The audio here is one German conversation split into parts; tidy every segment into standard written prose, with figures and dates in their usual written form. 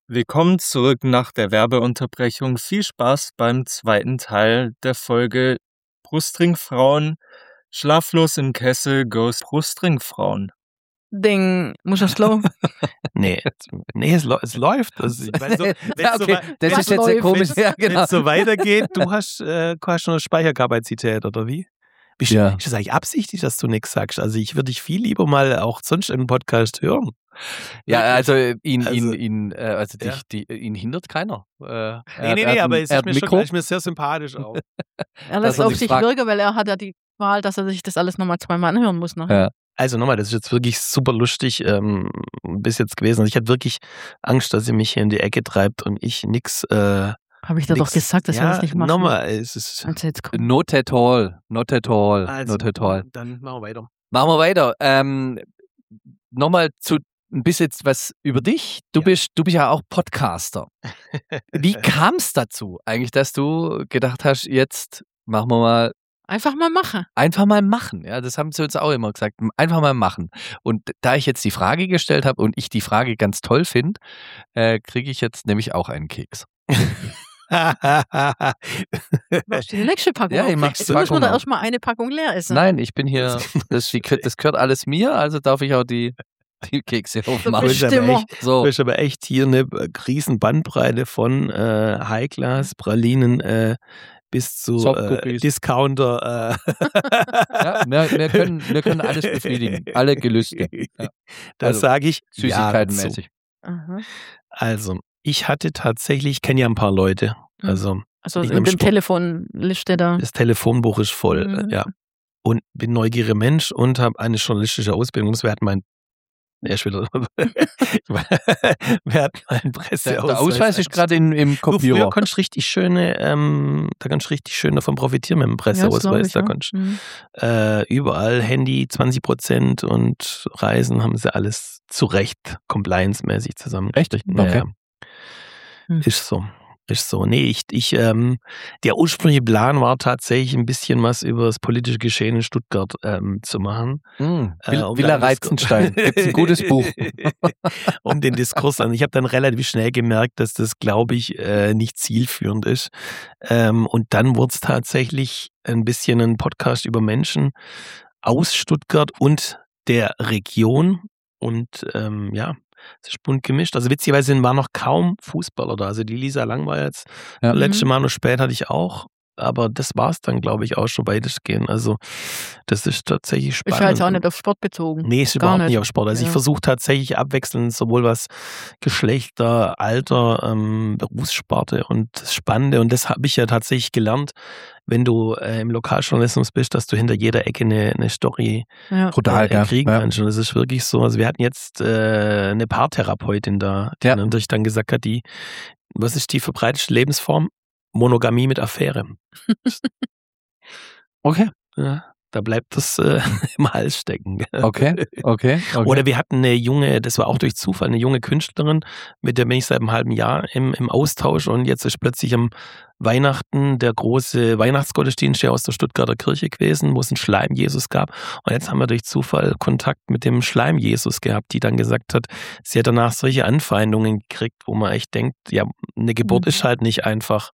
Willkommen zurück nach der Werbeunterbrechung. Viel Spaß beim zweiten Teil der Folge Brustringfrauen. Schlaflos im Kessel goes Brustringfrauen. Ding, muss das laufen? Nee, es läuft. Also, ich meine, Das ist jetzt sehr komisch. Ja, Wenn genau. es so weitergeht, du hast schon eine Speicherkapazität, oder wie? Ist das eigentlich absichtlich, dass du nichts sagst? Also ich würde dich viel lieber mal auch sonst in einem Podcast hören. Ja, also ihn hindert keiner. Nee, aber es ist mir sehr sympathisch auch. Er lässt auf sich wirken, weil er hat ja die Wahl, dass er sich das alles nochmal zweimal anhören muss. Ja. Also nochmal, das ist jetzt wirklich super lustig bis jetzt gewesen. Also ich hatte wirklich Angst, dass ihr mich hier in die Ecke treibt und ich nix. Habe ich da doch gesagt, dass wir das nicht machen? Nochmal, es ist Not at all. Also, Not at all. Dann machen wir weiter. Nochmal ein bisschen was über dich. Du bist ja auch Podcaster. Wie kam es dazu eigentlich, dass du gedacht hast, jetzt machen wir mal einfach mal machen. Einfach mal machen, ja, das haben sie uns auch immer gesagt. Einfach mal machen. Und da ich jetzt die Frage gestellt habe und ich die Frage ganz toll finde, kriege ich jetzt nämlich auch einen Keks. Machst du die nächste Packung? Ja, ich mach's. Jetzt muss man da erstmal eine Packung leer essen. Nein, ich bin hier, das gehört alles mir, also darf ich auch die Kekse aufmachen. Du hast aber echt hier eine riesen Bandbreite von High-Class-Pralinen bis zu Discounter. Ja, wir können alles befriedigen, alle Gelüste. Ja. Das sage ich süßigkeitenmäßig. Also, ich hatte tatsächlich, ich kenne ja ein paar Leute. Also in dem Telefonliste da. Das Telefonbuch ist voll, ja. Und bin neugieriger Mensch und habe eine journalistische Ausbildung. Das wäre mein wir hatten mal einen Presseausweis. Der Ausweis ist gerade im Kopierer. Früher konntest du richtig schön davon profitieren mit dem Presseausweis. Da konntest überall Handy 20% und Reisen haben sie alles zu Recht compliance-mäßig zusammen. Echt? Okay. Ist so. Nee, der ursprüngliche Plan war tatsächlich ein bisschen was über das politische Geschehen in Stuttgart zu machen. Villa Reitzenstein, gibt's ein gutes Buch. Um den Diskurs an. Ich habe dann relativ schnell gemerkt, dass das, glaube ich, nicht zielführend ist. Und dann wurde es tatsächlich ein bisschen ein Podcast über Menschen aus Stuttgart und der Region. Und es ist bunt gemischt. Also witzigerweise waren noch kaum Fußballer da. Also die Lisa Lang war jetzt letzte Mal noch spät, hatte ich auch. Aber das war es dann, glaube ich, auch schon weitestgehend. Also das ist tatsächlich spannend. Ist ja jetzt auch nicht auf Sport bezogen. Nee, ist überhaupt nicht auf Sport. Also ich versuche tatsächlich abwechselnd sowohl was Geschlechter, Alter, Berufssparte und das Spannende. Und das habe ich ja tatsächlich gelernt, wenn du im Lokaljournalismus bist, dass du hinter jeder Ecke eine Story kriegen kannst. Und das ist wirklich so. Also wir hatten jetzt eine Paartherapeutin da, die natürlich dann gesagt hat, was ist die verbreitete Lebensform? Monogamie mit Affäre. Okay. Ja, da bleibt das im Hals stecken. Okay. Oder wir hatten eine junge, das war auch durch Zufall, eine junge Künstlerin, mit der bin ich seit einem halben Jahr im Austausch und jetzt ist plötzlich am Weihnachten der große Weihnachtsgottesdienst hier aus der Stuttgarter Kirche gewesen, wo es einen Schleim-Jesus gab. Und jetzt haben wir durch Zufall Kontakt mit dem Schleim-Jesus gehabt, die dann gesagt hat, sie hat danach solche Anfeindungen gekriegt, wo man echt denkt, ja, eine Geburt ist halt nicht einfach.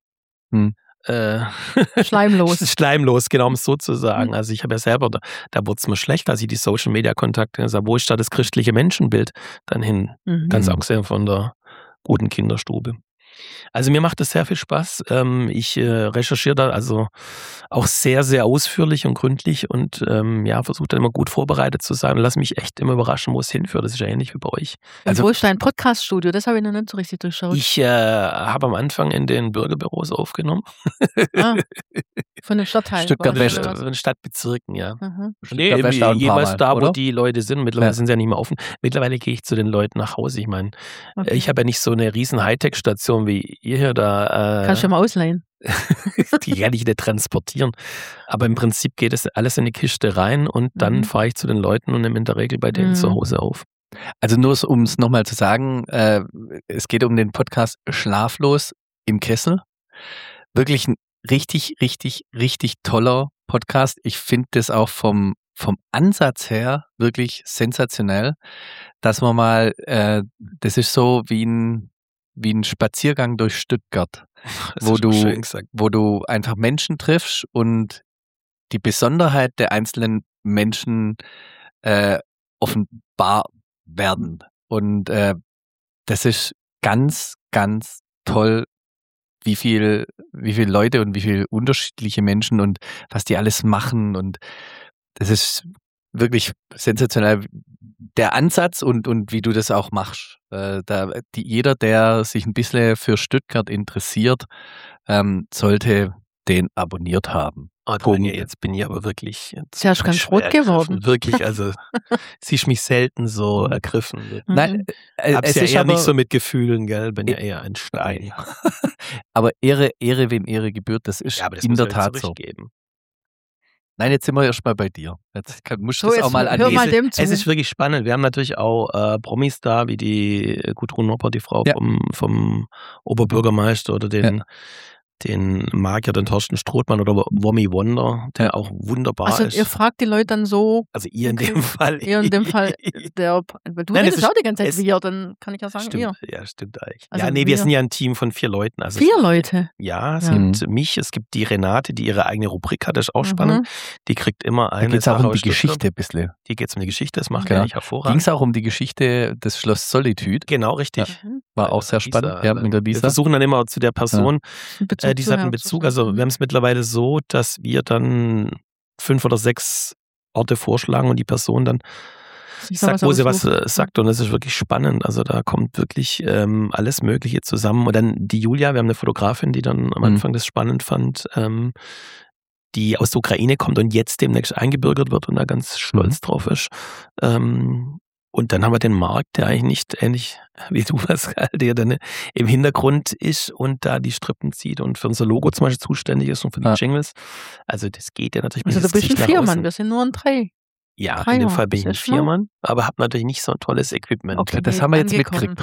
Schleimlos, genau, um es so zu sagen. Also ich habe ja selber, da wurde es mir schlecht, als ich die Social-Media-Kontakte sah, wo ist da das christliche Menschenbild dann hin? Ganz abgesehen von der guten Kinderstube. Also mir macht das sehr viel Spaß. Ich recherchiere da also auch sehr, sehr ausführlich und gründlich und versuche dann immer gut vorbereitet zu sein und lasse mich echt immer überraschen, wo es hinführt. Das ist ja ähnlich wie bei euch. Also, wo ist dein Podcast-Studio? Das habe ich noch nicht so richtig durchschaut. Ich habe am Anfang in den Bürgerbüros aufgenommen. Von den Stadtteilen? Stuttgart West. Von den Stadtbezirken, ja. Nee, jeweils da, wo die Leute sind. Mittlerweile sind sie ja nicht mehr offen. Mittlerweile gehe ich zu den Leuten nach Hause. Ich meine, ich habe ja nicht so eine riesen Hightech-Station wie ihr hier da. Kannst du ja mal ausleihen. Die kann ich nicht transportieren. Aber im Prinzip geht es alles in die Kiste rein und dann fahre ich zu den Leuten und nehme in der Regel bei denen zu Hause auf. Also nur um es nochmal zu sagen, es geht um den Podcast Schlaflos im Kessel. Wirklich ein richtig, richtig, richtig toller Podcast. Ich finde das auch vom Ansatz her wirklich sensationell, dass man mal, das ist so wie wie ein Spaziergang durch Stuttgart, Das ist schon schön gesagt. wo du einfach Menschen triffst und die Besonderheit der einzelnen Menschen offenbar werden. Und das ist ganz, ganz toll, wie viel Leute und wie viel unterschiedliche Menschen und was die alles machen. Und das ist wirklich sensationell. Der Ansatz und wie du das auch machst. Jeder, der sich ein bisschen für Stuttgart interessiert, sollte den abonniert haben. Oh, Tanja, jetzt bin ich aber wirklich Ja, ist ganz rot geworden. Wirklich, also siehst mich selten so ergriffen. Nein, Hab's ja eher nicht so mit Gefühlen, gell? Bin ja eher ein Stein. Aber Ehre, wem Ehre gebührt, das ist in der Tat so. Nein, jetzt sind wir erst mal bei dir. Jetzt musst du das auch mal anlesen. Es ist wirklich spannend. Wir haben natürlich auch Promis da, wie die Gudrun Noppert, die Frau vom Oberbürgermeister oder den Magier, den Thorsten Strothmann oder Wommi Wonder, der auch wunderbar ist. Also ihr fragt die Leute dann so. Also ihr in dem Fall. Ihr in dem Fall. Du redest auch die ganze Zeit wir, dann kann ich ja sagen stimmt, ihr. Ja, stimmt eigentlich. Also wir sind ja ein Team von 4 Leuten. Also 4 Leute? Ja, es gibt mich, es gibt die Renate, die ihre eigene Rubrik hat, das ist auch spannend. Die kriegt immer eine. Da geht es auch um die Geschichte ein bisschen. Die geht es um die Geschichte, das macht ja nicht hervorragend. Ging es auch um die Geschichte des Schloss Solitude? Genau, richtig. Ja. War auch sehr spannend, mit der Lisa. Wir versuchen dann immer zu der Person, die hat einen Bezug. Also wir haben es mittlerweile so, dass wir dann 5 oder 6 Orte vorschlagen und die Person dann sagt, wo sie was sagt. Und das ist wirklich spannend. Also da kommt wirklich alles Mögliche zusammen. Und dann die Julia, wir haben eine Fotografin, die dann am Anfang das spannend fand, die aus der Ukraine kommt und jetzt demnächst eingebürgert wird und da ganz stolz drauf ist. Und dann haben wir den Marc, der eigentlich nicht ähnlich wie du, Pascal, der dann im Hintergrund ist und da die Strippen zieht und für unser Logo zum Beispiel zuständig ist und für die Jingles. Also das geht ja natürlich. Also du bist ein 4-Mann, wir sind nur ein 3. Ja, in dem Fall bin ich ein 4-Mann, aber habe natürlich nicht so ein tolles Equipment. Okay, das haben wir jetzt mitgekriegt.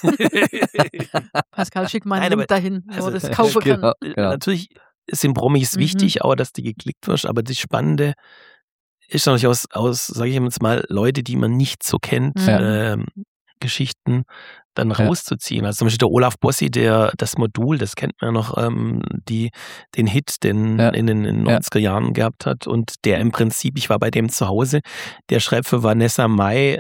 Pascal, schick mal einen Link dahin, wo das kaufen kann. Genau. Natürlich sind Promis wichtig, auch dass die geklickt wird, aber das Spannende ist natürlich aus, sage ich jetzt mal, Leute, die man nicht so kennt, Geschichten dann rauszuziehen. Also zum Beispiel der Olaf Bossi, das Modul, das kennt man ja noch, den Hit, den in den 90er Jahren gehabt hat und der im Prinzip, ich war bei dem zu Hause, der schreibt für Vanessa Mai,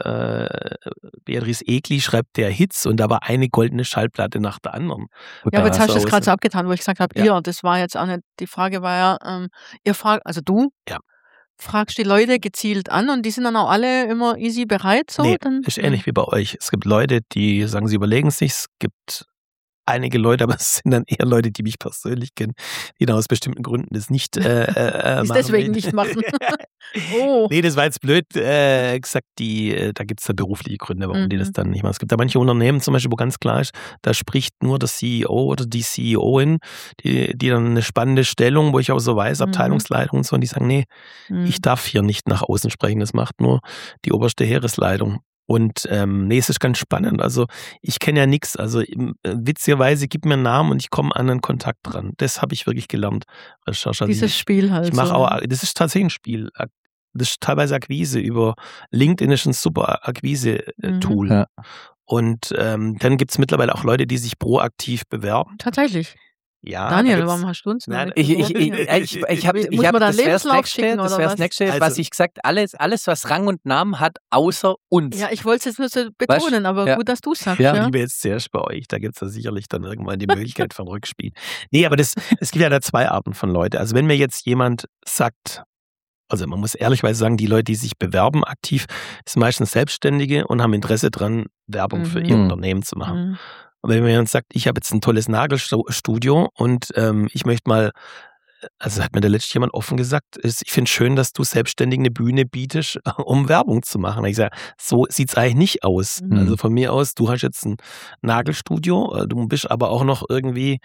Beatrice Egli schreibt der Hits und da war eine goldene Schallplatte nach der anderen. Ja, aber jetzt hast du das gerade so abgetan, wo ich gesagt habe, das war jetzt auch nicht, die Frage war ja, ihr fragt, also du, fragst die Leute gezielt an und die sind dann auch alle immer easy bereit? So? Nee, ist ähnlich wie bei euch. Es gibt Leute, die sagen, sie überlegen es sich. Es gibt einige Leute, aber es sind dann eher Leute, die mich persönlich kennen, die dann aus bestimmten Gründen das nicht machen. Deswegen nicht machen. Nee, das war jetzt blöd gesagt. Da gibt es da berufliche Gründe, warum die das dann nicht machen. Es gibt da manche Unternehmen zum Beispiel, wo ganz klar ist, da spricht nur der CEO oder die CEOin, die dann eine spannende Stellung, wo ich auch so weiß, Abteilungsleitung und so, und die sagen, nee, ich darf hier nicht nach außen sprechen, das macht nur die oberste Heeresleitung. Und es ist ganz spannend. Also ich kenne ja nichts. Also witzigerweise gib mir einen Namen und ich komme an einen Kontakt dran. Das habe ich wirklich gelernt. Also dieses Spiel halt. Ich mache auch, das ist tatsächlich ein Spiel. Das ist teilweise Akquise. Über LinkedIn ist ein super Akquise-Tool. Ja. Und dann gibt es mittlerweile auch Leute, die sich proaktiv bewerben. Tatsächlich. Ja, Daniel, warum hast du uns ich habe das wäre das nächste, also, was ich gesagt, alles, was Rang und Namen hat, außer uns. Ja, ich wollte es jetzt nur so betonen, aber gut, dass du es sagst. Ja, ich liebe jetzt sehr bei euch, da gibt es ja sicherlich dann irgendwann die Möglichkeit von Rückspiel. Nee, aber es gibt ja da 2 Arten von Leuten. Also wenn mir jetzt jemand sagt, also man muss ehrlicherweise sagen, die Leute, die sich bewerben aktiv, sind meistens Selbstständige und haben Interesse dran, Werbung für ihr Unternehmen zu machen. Und wenn mir jemand sagt, ich habe jetzt ein tolles Nagelstudio und ich möchte mal, also hat mir da letztlich jemand offen gesagt, ich finde es schön, dass du selbstständig eine Bühne bietest, um Werbung zu machen. Und ich sage, so sieht es eigentlich nicht aus. Also von mir aus, du hast jetzt ein Nagelstudio, du bist aber auch noch irgendwie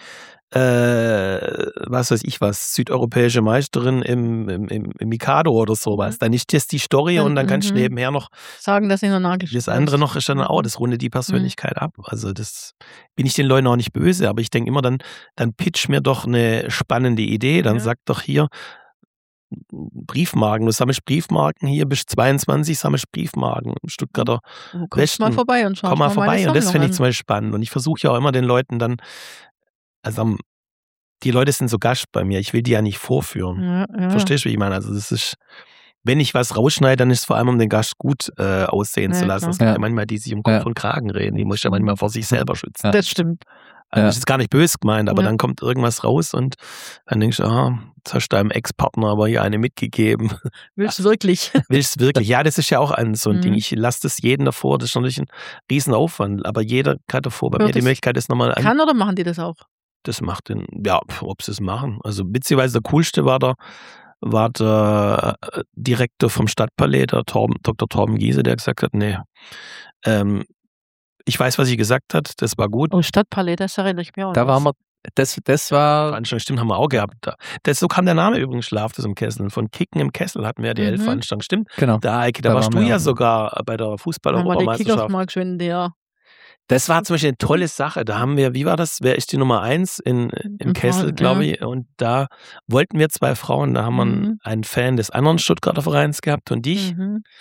was weiß ich was, südeuropäische Meisterin im Mikado oder sowas. Dann ist das die Story und dann kannst du nebenher noch sagen, dass ich noch Nagel. Das andere noch ist dann auch, das rundet die Persönlichkeit ab. Also das bin ich den Leuten auch nicht böse, aber ich denke immer dann pitch mir doch eine spannende Idee, dann sag doch hier, Briefmarken. Du sammelst Briefmarken hier, bist 22, sammelst Briefmarken im Stuttgarter Westen. Mal vorbei und schau Komm mal vorbei. Und das finde ich an. zum Beispiel spannend. Und ich versuche ja auch immer den Leuten dann, also die Leute sind so Gast bei mir. Ich will die ja nicht vorführen. Ja. Verstehst du, wie ich meine? Also das ist, wenn ich was rausschneide, dann ist es vor allem, um den Gast gut aussehen zu lassen. Klar. Es gibt ja manchmal, die sich um Kopf und Kragen reden. Die muss ich ja manchmal vor sich selber schützen. Das stimmt. Also das ist gar nicht böse gemeint, aber dann kommt irgendwas raus und dann denkst du, jetzt hast du deinem Ex-Partner aber hier eine mitgegeben. Willst du wirklich? Willst du wirklich? Ja, das ist ja auch so ein Ding. Ich lasse das jeden davor. Das ist natürlich ein Riesenaufwand, aber jeder hat davor bei mir die Möglichkeit, das nochmal Kann oder machen die das auch? Das macht den, ja, ob sie es machen. Also beziehungsweise der coolste war der Direktor vom Stadtpalais, der Dr. Torben Giese, der gesagt hat, nee, ich weiß, was sie gesagt hat, das war gut. Oh, Stadtpalais, das erinnere ich mir auch. Da waren wir, das war... Veranstaltung, stimmt, haben wir auch gehabt. So kam der Name übrigens, Schlaflos im Kessel. Von Kicken im Kessel hatten wir ja die L-Veranstaltung, stimmt. Genau. Da, Eike, da warst du ja sogar bei der Fußball-Europameisterschaft. Das war zum Beispiel eine tolle Sache. Da haben wir, wie war das? Wer ist die Nummer 1 im Kessel, glaube ich. Und da wollten wir 2 Frauen, da haben wir einen Fan des anderen Stuttgarter Vereins gehabt und dich.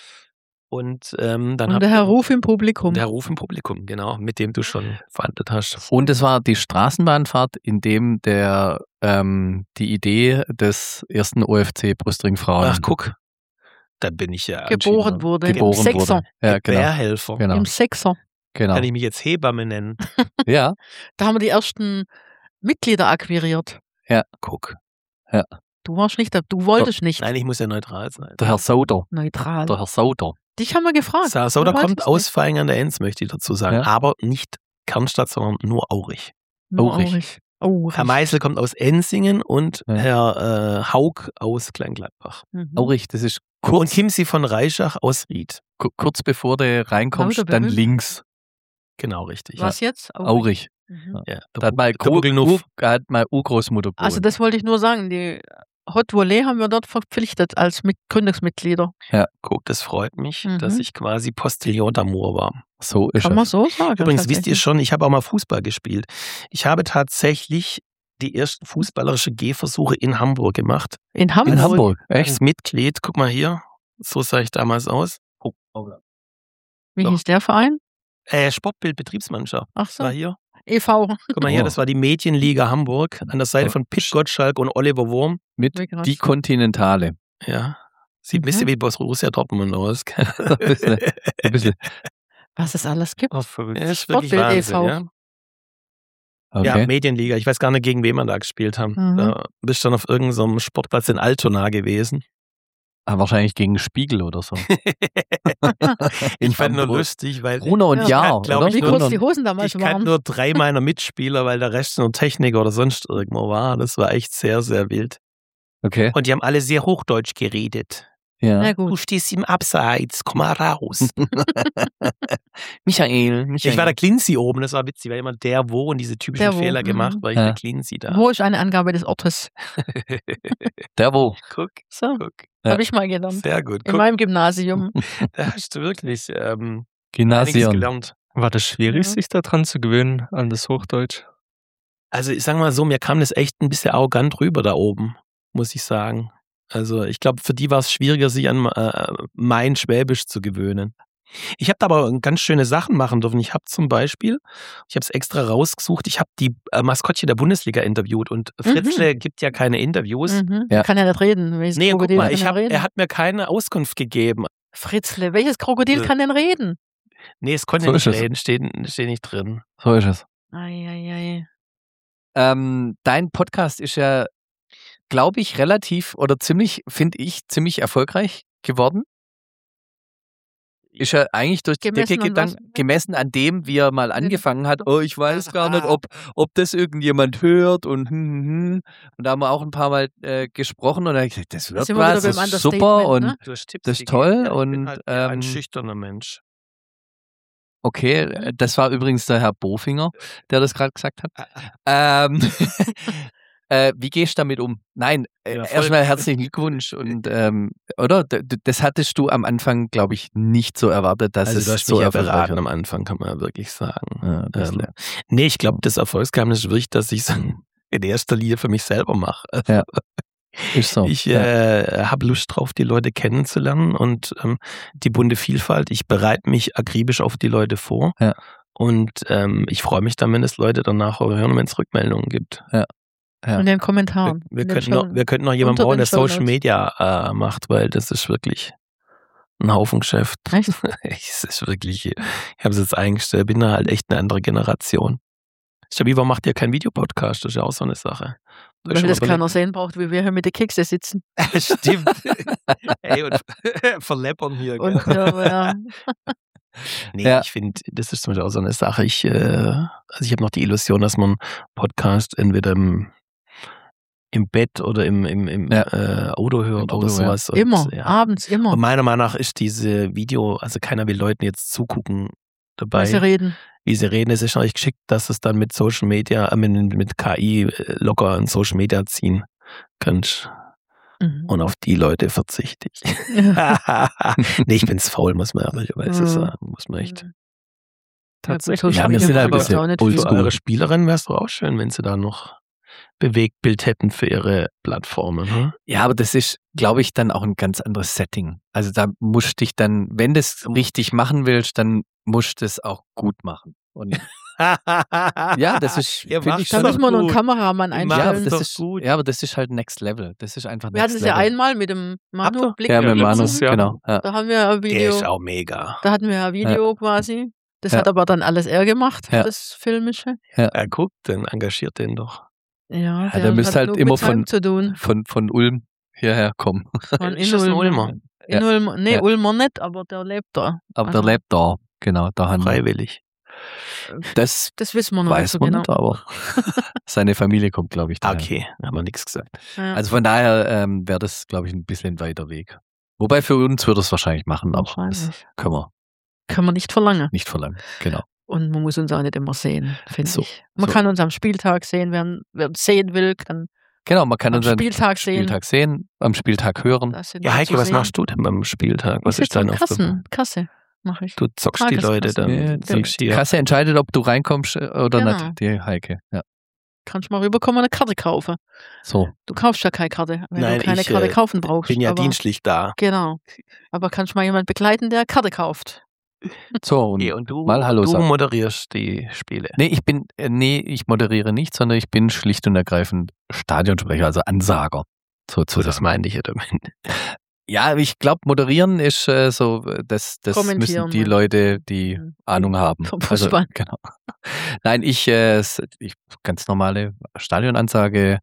Und dann der Herr Ruf im Publikum. Der Ruf im Publikum, genau, mit dem du schon verhandelt hast. Und es war die Straßenbahnfahrt, in dem die Idee des ersten OFC Brustring Frauen. Ach, guck. Da bin ich ja geboren wurde. Im Sechser. Ja, genau. Bärhelfer. Genau. Im Sechser. Genau. Kann ich mich jetzt Hebamme nennen? Ja. Da haben wir die ersten Mitglieder akquiriert. Ja. Guck. Ja. Du warst nicht da, du wolltest nicht. Nein, ich muss ja neutral sein. Der Herr Sauter. Neutral. Der Herr Sauter. Dich haben wir gefragt. Sauter kommt aus Vaihingen an der Enz, möchte ich dazu sagen. Ja. Aber nicht Kernstadt, sondern nur Aurich. Aurich. Herr Meißel kommt aus Ensingen und Herr Haug aus Kleingladbach. Aurich, das ist kurz. Und Kimsi von Reischach aus Ried. Kurz bevor du reinkommst, dann links. Genau, richtig. Was jetzt? Aurich. Ja. Da hat meine Urgroßmutter gewohnt. Also das wollte ich nur sagen, die Hot Volley haben wir dort verpflichtet als Gründungsmitglieder. Ja. Guck, das freut mich, dass ich quasi Postillon d'Amour war. So ist Kann man so sagen. Übrigens, wisst ihr schon, ich habe auch mal Fußball gespielt. Ich habe tatsächlich die ersten fußballerischen Gehversuche in Hamburg gemacht. In Hamburg? In Hamburg, echt? Als Mitglied, guck mal hier, so sah ich damals aus. Wie hieß der Verein? Sportbild Betriebsmannschaft. Ach so. War hier. e.V. Guck mal hier, das war die Mädchenliga Hamburg an der Seite von Pitt Gottschalk und Oliver Wurm. Mit die Kontinentale. Ja. Sieht ein bisschen wie Borussia Dortmund aus. Ein bisschen. Was es alles gibt. Oh, verrückt. Ja, ist wirklich Wahnsinn, e.V. ja. Okay. Ja, Medienliga. Ich weiß gar nicht, gegen wen wir da gespielt haben. Da bist du dann auf irgendeinem Sportplatz in Altona gewesen. Wahrscheinlich gegen Spiegel oder so. Ich fand nur lustig, weil Gruner und Jahr, oder? Wie kurz die Hosen damals waren. Ich kannte nur 3 meiner Mitspieler, weil der Rest nur Techniker oder sonst irgendwo war. Das war echt sehr, sehr wild. Okay. Und die haben alle sehr Hochdeutsch geredet. Ja. Na gut. Du stehst im Abseits, komm mal raus. Michael. Ich war der Cleansea oben, das war witzig, weil immer der wo und diese typischen Fehler gemacht, weil ich der Cleansea da. Wo ist eine Angabe des Ortes? Der wo. Guck. Habe ich mal gelernt. Sehr gut. In meinem Gymnasium. Da hast du wirklich Gymnasium gelernt. War das schwierig, sich daran zu gewöhnen, an das Hochdeutsch? Also ich sag mal so, mir kam das echt ein bisschen arrogant rüber da oben, muss ich sagen. Also ich glaube, für die war es schwieriger, sich an mein Schwäbisch zu gewöhnen. Ich habe da aber ganz schöne Sachen machen dürfen. Ich habe zum Beispiel, ich habe es extra rausgesucht, ich habe die Maskottchen der Bundesliga interviewt und Fritzle gibt ja keine Interviews. Ja. Kann ja nicht reden. Nee, guck mal, er hat mir keine Auskunft gegeben. Fritzle, welches Krokodil kann denn reden? Nee, es konnte nicht reden, steht nicht drin. So ist es. Ei. Dein Podcast ist ja, glaube ich, relativ oder ziemlich erfolgreich geworden. Ist ja eigentlich durch die Decke gegangen, gemessen an dem, wie er mal angefangen hat. Oh, ich weiß gar nicht, ob das irgendjemand hört und da haben wir auch ein paar Mal gesprochen und dann habe ich gesagt, das wird was, das ist super und ne? das ist toll. Und halt ein schüchterner Mensch. Okay, das war übrigens der Herr Bofinger, der das gerade gesagt hat. Wie gehst du damit um? Nein, erstmal herzlichen Glückwunsch. Und oder? Das hattest du am Anfang, glaube ich, nicht so erwartet, dass es so erfolgreich wird. Am Anfang, kann man ja wirklich sagen. Nee, ich glaube, das Erfolgsgeheimnis ist wirklich, dass ich es in erster Linie für mich selber mache. Ja. Ist so. Ich habe Lust drauf, die Leute kennenzulernen und die bunte Vielfalt. Ich bereite mich akribisch auf die Leute vor. Ja. Und ich freue mich dann, wenn es Leute danach hören, wenn es Rückmeldungen gibt. Ja. In den Kommentaren. Wir könnten noch jemanden brauchen, der Social Media macht, weil das ist wirklich ein Haufen Geschäft. Echt? Es ist wirklich, ich habe es jetzt eingestellt, bin da halt echt eine andere Generation. Stabi, warum macht ihr keinen Videopodcast? Das ist ja auch so eine Sache. Weil das keiner sehen braucht, wie wir hier mit den Kekse sitzen. Stimmt. Ey, und verleppern hier. Und, ja. Nee, ich finde, das ist zum Beispiel auch so eine Sache. Ich habe noch die Illusion, dass man Podcast entweder im Bett oder im Auto hört oder sowas. Und, immer, abends immer. Und meiner Meinung nach ist diese Video, also keiner will Leuten jetzt zugucken dabei. Wie sie reden. Es ist natürlich geschickt, dass es dann mit Social Media, mit KI locker in Social Media ziehen kannst. Und auf die Leute verzichte ich. Nee, ich bin's faul, muss man ehrlicherweise sagen. Muss man echt. Tatsächlich. Ja, wir sind halt ein bisschen oldschool. Eure Spielerin wäre es doch auch schön, wenn sie da noch Bewegtbild hätten für ihre Plattformen. Hm? Ja, aber das ist, glaube ich, dann auch ein ganz anderes Setting. Also da musst dich dann, wenn du es richtig machen willst, dann musst du es auch gut machen. Und ja, das ist, finde ich, da müssen wir noch einen Kameramann einstellen. Ja, aber das ist halt Next Level. Das ist einfach wir hatten es ja einmal mit dem Manu. Ja, mit Manu, genau. Ja. Da haben wir ein Video. Der ist auch mega. Da hatten wir ein Video quasi. Das hat aber dann alles er gemacht, das Filmische. Ja, guckt, dann engagiert den doch. Ja, der müsste halt immer von Ulm hierher kommen. Ist das ein Ulmer? Ulmer nicht, aber der lebt da. Aber der lebt da, genau. Da freiwillig. Das wissen wir noch nicht so genau. Nicht, aber seine Familie kommt, glaube ich, daher. Okay, haben wir nichts gesagt. Ja. Also von daher wäre das, glaube ich, ein bisschen weiter Weg. Wobei für uns würde es wahrscheinlich machen, aber das können wir nicht verlangen. Nicht verlangen, genau. Und man muss uns auch nicht immer sehen, finde ich. Man kann uns am Spieltag sehen, wer uns sehen will, kann man kann uns am Spieltag sehen, am Spieltag hören. Ja, Heike, was machst du denn beim Spieltag? Was ist deine Aufgabe? Kasse mache ich. Du zockst die Leute dann. Die Kasse entscheidet, ob du reinkommst oder nicht, die Heike. Ja. Kannst mal rüberkommen und eine Karte kaufen. So. Du kaufst ja keine Karte, wenn du keine Karte kaufen brauchst. Ich bin ja dienstlich da. Genau. Aber kannst mal jemanden begleiten, der Karte kauft. So, und du, mal Hallo sagen. Du moderierst die Spiele. Nee, ich moderiere nicht, sondern ich bin schlicht und ergreifend Stadionsprecher, also Ansager. So, das meinte ich ja damit. Ja, ich glaube, moderieren ist das müssen die Leute, die Ahnung haben. Vom Fußball. Genau. Nein, ich ganz normale Stadionansage.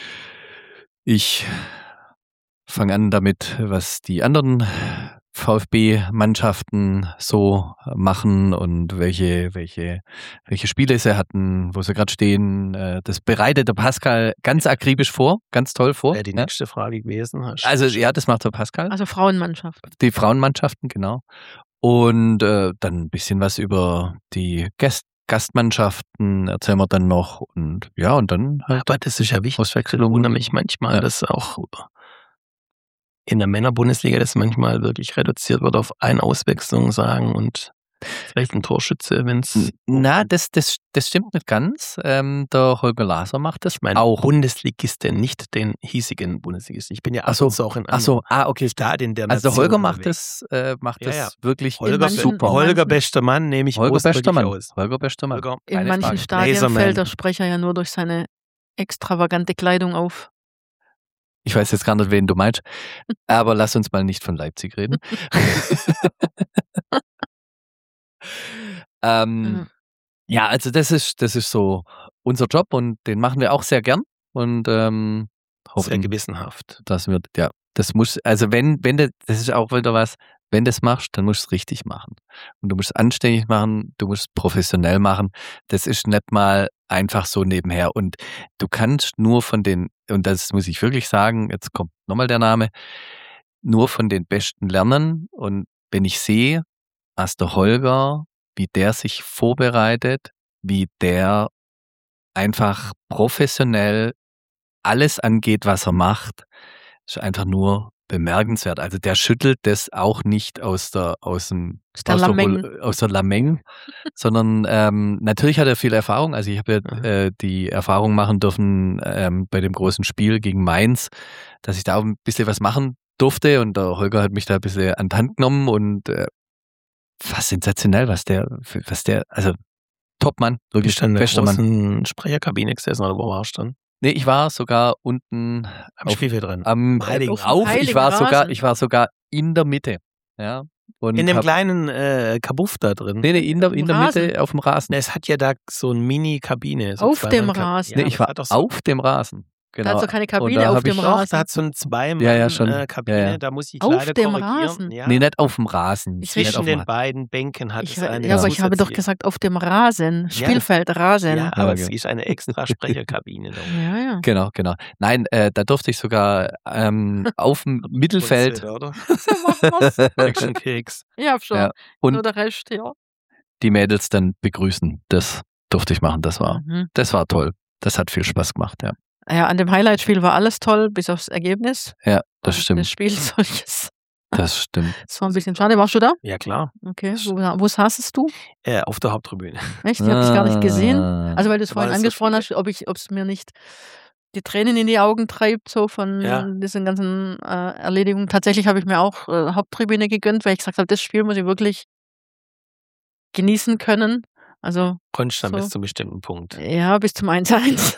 Ich fange an damit, was die anderen VfB-Mannschaften so machen und welche Spiele sie hatten, wo sie gerade stehen. Das bereitet der Pascal ganz akribisch vor, ganz toll vor. Wäre die nächste Frage gewesen. Also ja, das macht der Pascal. Also Frauenmannschaft. Die Frauenmannschaften, genau. Und dann ein bisschen was über die Gastmannschaften erzählen wir dann noch. Und ja, und dann halt. Aber das ist ja wichtig. Auswechslung wundert mich manchmal, dass auch in der Männerbundesliga das manchmal wirklich reduziert wird auf eine Auswechslung sagen und vielleicht ein Torschütze, wenn es... Na, das stimmt nicht ganz. Der Holger Laser macht das auch. Bundesligisten, nicht den hiesigen Bundesligisten. Ich bin ja auch in okay. Stadien der Also der Holger macht das wirklich super. Holger bester Mann, nehme ich Holger bester Mann. Aus. Holger bester Mann. In manchen Stadien fällt der Sprecher ja nur durch seine extravagante Kleidung auf. Ich weiß jetzt gar nicht, wen du meinst, aber lass uns mal nicht von Leipzig reden. Ja, also das ist so unser Job und den machen wir auch sehr gern und hoffen, sehr gewissenhaft. Das muss, also das ist auch wieder was, wenn du es machst, dann musst du es richtig machen. Und du musst es anständig machen, du musst es professionell machen. Das ist nicht mal einfach so nebenher. Und du kannst nur von den, und das muss ich wirklich sagen, jetzt kommt nochmal der Name, nur von den Besten lernen. Und wenn ich sehe, als der Holger, wie der sich vorbereitet, wie der einfach professionell alles angeht, was er macht, ist einfach nur bemerkenswert. Also der schüttelt das auch nicht aus der Lameng, sondern natürlich hat er viel Erfahrung. Also ich habe die Erfahrung machen dürfen bei dem großen Spiel gegen Mainz, dass ich da auch ein bisschen was machen durfte und der Holger hat mich da ein bisschen an die Hand genommen und was sensationell, was der, also Topmann, wirklich bester Mann. In der Sprecherkabine gesessen oder wo warst du dann? Nee, ich war sogar unten am Spielfeld drin. Am Heiligen Ich war sogar in der Mitte. Ja. Und in dem kleinen Kabuff da drin. Nee, in der Mitte auf dem Rasen. Es hat ja da so eine Mini-Kabine. So auf dem Rasen. Nee, ich war auf dem Rasen. Genau. Da hat so keine Kabine auf dem Rasen. Da hat so eine Zwei-Mann-Kabine, da muss ich leider korrigieren. Rasen? Ja. Nee, nicht auf dem Rasen. Zwischen den beiden Bänken hat es eine aber ich habe doch gesagt auf dem Rasen, Spielfeldrasen. Ja, aber es ist eine extra Sprecherkabine. Ja. Genau. Nein, da durfte ich sogar auf dem Mittelfeld. Actionkeks. Ich hab schon. Ja. Und nur der Rest, ja. Die Mädels dann begrüßen. Das durfte ich machen. Das war toll. Das hat viel Spaß gemacht, ja. Ja, an dem Highlight-Spiel war alles toll, bis aufs Ergebnis. Ja, das stimmt. Das Spiel solches. Das stimmt. Das war ein bisschen schade. Warst du da? Ja, klar. Okay. Wo saßest du? Auf der Haupttribüne. Echt? Ich habe dich gar nicht gesehen. Also, weil du es vorhin angesprochen hast, ob es mir nicht die Tränen in die Augen treibt, so von diesen ganzen Erledigungen. Tatsächlich habe ich mir auch Haupttribüne gegönnt, weil ich gesagt habe, das Spiel muss ich wirklich genießen können. Also konntest dann bis zu einem bestimmten Punkt. Ja, bis zum 1-1.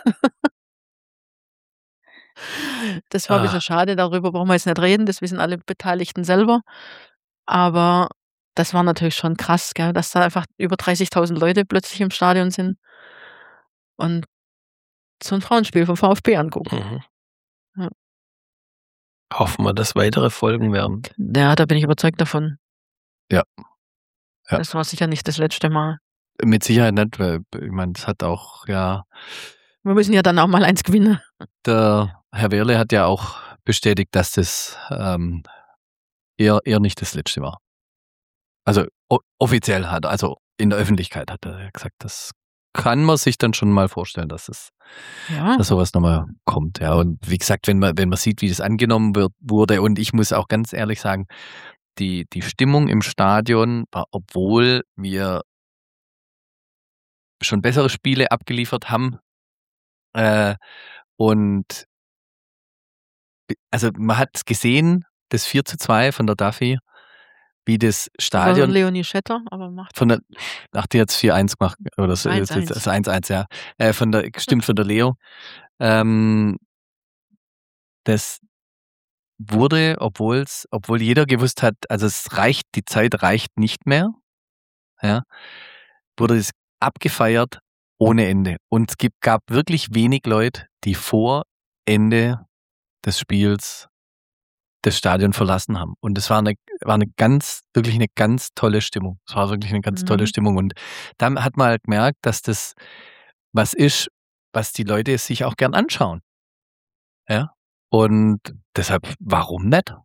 Das war ein bisschen schade, darüber brauchen wir jetzt nicht reden, das wissen alle Beteiligten selber. Aber das war natürlich schon krass, gell, dass da einfach über 30.000 Leute plötzlich im Stadion sind und so ein Frauenspiel vom VfB angucken. Ja. Hoffen wir, dass weitere Folgen werden. Ja, da bin ich überzeugt davon. Ja. Das war sicher nicht das letzte Mal. Mit Sicherheit nicht, weil ich meine, es hat auch, ja. Wir müssen ja dann auch mal eins gewinnen. Der Herr Wehrle hat ja auch bestätigt, dass das eher nicht das letzte war. Also offiziell also in der Öffentlichkeit hat er gesagt, das kann man sich dann schon mal vorstellen, dass sowas nochmal kommt. Ja, und wie gesagt, wenn man sieht, wie das angenommen wurde, und ich muss auch ganz ehrlich sagen, die Stimmung im Stadion war, obwohl wir schon bessere Spiele abgeliefert haben, und also man hat gesehen, das 4:2 von der Duffy, wie das Stadion. Leonie Schetter, aber macht. Die hat es 4:1 gemacht, oder so, 1:1. Das 1:1, ja. Von der Leo. Das wurde, obwohl jeder gewusst hat, also die Zeit reicht nicht mehr, ja, wurde es abgefeiert ohne Ende. Und es gab wirklich wenig Leute, die vor Ende des Spiels das Stadion verlassen haben. Und es war wirklich eine ganz tolle Stimmung. Es war wirklich eine ganz tolle Stimmung. Und dann hat man halt gemerkt, dass das was ist, was die Leute sich auch gern anschauen. Ja. Und deshalb, warum nicht?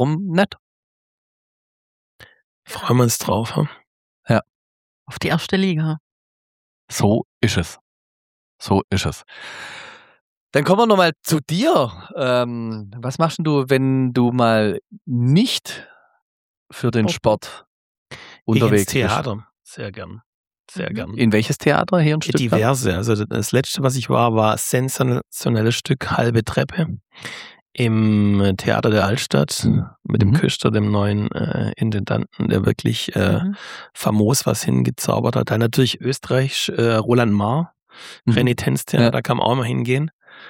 Freuen wir uns drauf, hm? Ja. Auf die erste Liga. So ist es. Dann kommen wir nochmal zu dir. Was machst du, wenn du mal nicht für den Sport unterwegs bist? Ins Theater. Sehr gern. In welches Theater hier in Stuttgart? Diverse. Also das letzte, was ich war sensationelles Stück Halbe Treppe im Theater der Altstadt mit dem Küster, dem neuen Intendanten, der wirklich famos was hingezaubert hat. Dann natürlich Österreich, Roland Marr, Renitenztheater, da kann man auch mal hingehen.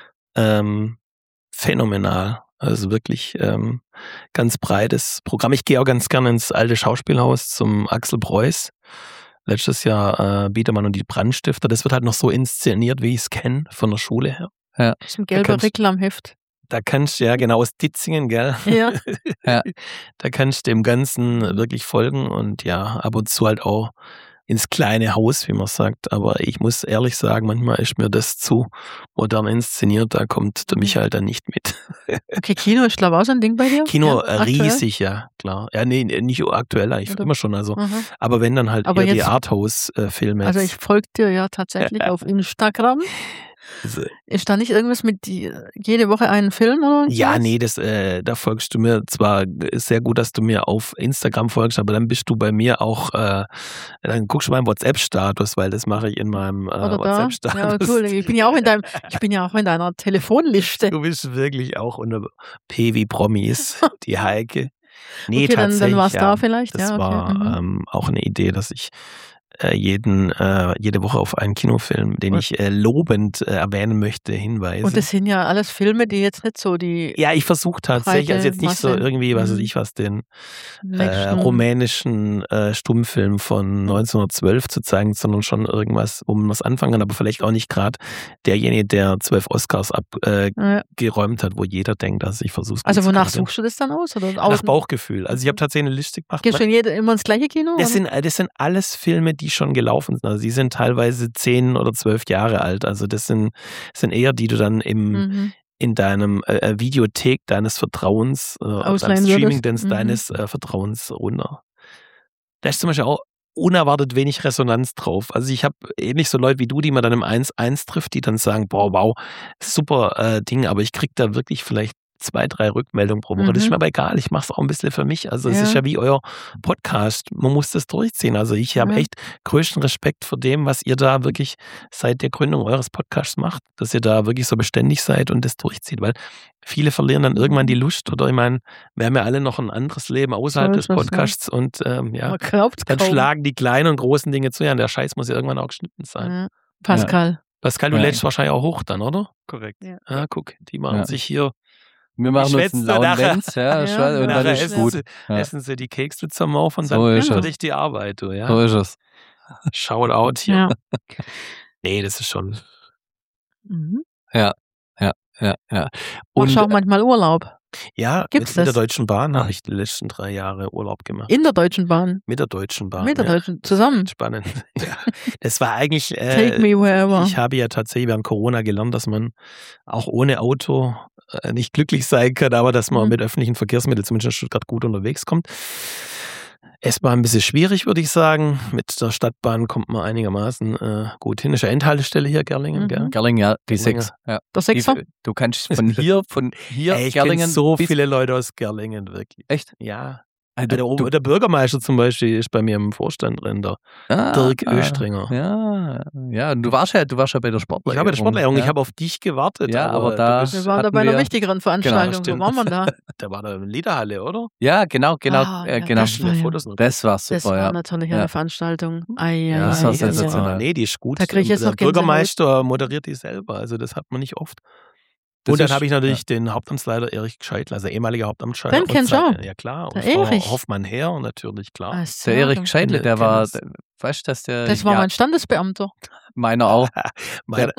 Phänomenal. Also wirklich ganz breites Programm. Ich gehe auch ganz gerne ins alte Schauspielhaus zum Axel Preuß. Letztes Jahr Biedermann und die Brandstifter. Das wird halt noch so inszeniert, wie ich es kenne, von der Schule her. Ja. Das ist ein gelber Rickel am Heft. Da kannst du, ja genau, aus Ditzingen, gell? Ja. Ja. Da kannst du dem Ganzen wirklich folgen und ja, ab und zu halt auch ins kleine Haus, wie man sagt. Aber ich muss ehrlich sagen, manchmal ist mir das zu modern inszeniert, da kommt der Michael dann nicht mit. Okay, Kino ist, glaube ich, auch so ein Ding bei dir? Kino riesig, ja, klar. Ja, nee, nicht aktuell, ich immer schon, also. Aber wenn dann halt eher die Arthouse-Filme. Also ich folge dir ja tatsächlich auf Instagram. Ist da nicht irgendwas mit jede Woche einen Film oder so? Ja, nee, da folgst du mir zwar, ist sehr gut, dass du mir auf Instagram folgst, aber dann bist du bei mir auch, dann guckst du meinen WhatsApp-Status, weil das mache ich in meinem WhatsApp-Status. Ja, cool. Ich bin ja auch in deiner Telefonliste. Du bist wirklich auch unter P wie Promis, die Heike. Nee, okay, tatsächlich. Dann war es da vielleicht. Das okay. war auch eine Idee, dass ich jede Woche auf einen Kinofilm, den ich lobend erwähnen möchte, hinweise. Und das sind ja alles Filme, die jetzt nicht so die... Ja, ich versuche tatsächlich, also jetzt nicht so irgendwie, was weiß ich was, den rumänischen Stummfilm von 1912 zu zeigen, sondern schon irgendwas, wo man was anfangen kann, aber vielleicht auch nicht gerade derjenige, der 12 Oscars abgeräumt hat, wo jeder denkt, dass ich versuche. Also wonach suchst du das dann aus? Oder nach Bauchgefühl. Also ich habe tatsächlich eine Liste gemacht. Gehst du immer ins gleiche Kino? Das sind alles Filme, die schon gelaufen sind. Also die sind teilweise 10 oder 12 Jahre alt. Also das sind eher, die du dann in deinem Videothek deines Vertrauens, Streamingdienst deines Vertrauens runter. Da ist zum Beispiel auch unerwartet wenig Resonanz drauf. Also ich habe ähnlich so Leute wie du, die man dann im 1-1 trifft, die dann sagen, boah, wow, super Ding, aber ich krieg da wirklich vielleicht 2, 3 Rückmeldungen pro Woche. Das ist mir aber egal. Ich mache es auch ein bisschen für mich. Also es ist ja wie euer Podcast. Man muss das durchziehen. Also ich habe echt größten Respekt vor dem, was ihr da wirklich seit der Gründung eures Podcasts macht, dass ihr da wirklich so beständig seid und das durchzieht, weil viele verlieren dann irgendwann die Lust oder ich meine, wir haben ja alle noch ein anderes Leben außerhalb des Podcasts und dann schlagen die kleinen und großen Dinge zu. Ja, der Scheiß muss ja irgendwann auch geschnitten sein. Ja. Pascal, du lädst wahrscheinlich auch hoch dann, oder? Korrekt. Ja. Ah, guck, die machen sich hier. Wir machen uns einen lauen Lenz, und dann ist gut. Essen sie die Kekse zusammen auf und dann ist für dich die Arbeit, du, ja. So ist es. Shoutout hier. Ja. Nee, das ist schon. Ja. Und machst du auch manchmal Urlaub? Ja, mit der Deutschen Bahn habe ich die letzten 3 Jahre Urlaub gemacht. In der Deutschen Bahn? Mit der Deutschen Bahn. Mit der Deutschen, zusammen? Spannend. Ja. Das war eigentlich, Take me wherever. Ich habe ja tatsächlich während Corona gelernt, dass man auch ohne Auto nicht glücklich sein kann, aber dass man mit öffentlichen Verkehrsmitteln zumindest in Stuttgart gut unterwegs kommt. S-Bahn ein bisschen schwierig, würde ich sagen. Mit der Stadtbahn kommt man einigermaßen gut hin. Ist ja Endhaltestelle hier, Gerlingen, gell? Gerlingen, ja, die 6. Ja. Der 6er? Du kannst von hier ich kenne so viele Leute aus Gerlingen, wirklich. Echt? Ja. Der Bürgermeister zum Beispiel ist bei mir im Vorstand drin, der Dirk Östringer. Ja, du warst ja bei der Sportlehrung. Ich war bei der Sportlehrung, ich habe auf dich gewartet. Ja, aber wir waren da bei einer wichtigeren Veranstaltung. Wo waren wir da? Da war da in Liederhalle, oder? Ja, genau. Das war super, das war natürlich eine Veranstaltung. Das war sensationell. Nee, die ist gut. Da krieg ich jetzt der noch Bürgermeister moderiert die selber, also das hat man nicht oft. Und dann habe ich natürlich den Hauptamtsleiter Erich Gscheidler, also ehemaliger Hauptamtsleiter. Den kennst du auch? Ja, klar. Und Frau Hoffmann-Herr natürlich, klar. Der Erich Gscheidler, der war, weißt du, dass der... Das war mein Standesbeamter. Meiner auch. Meiner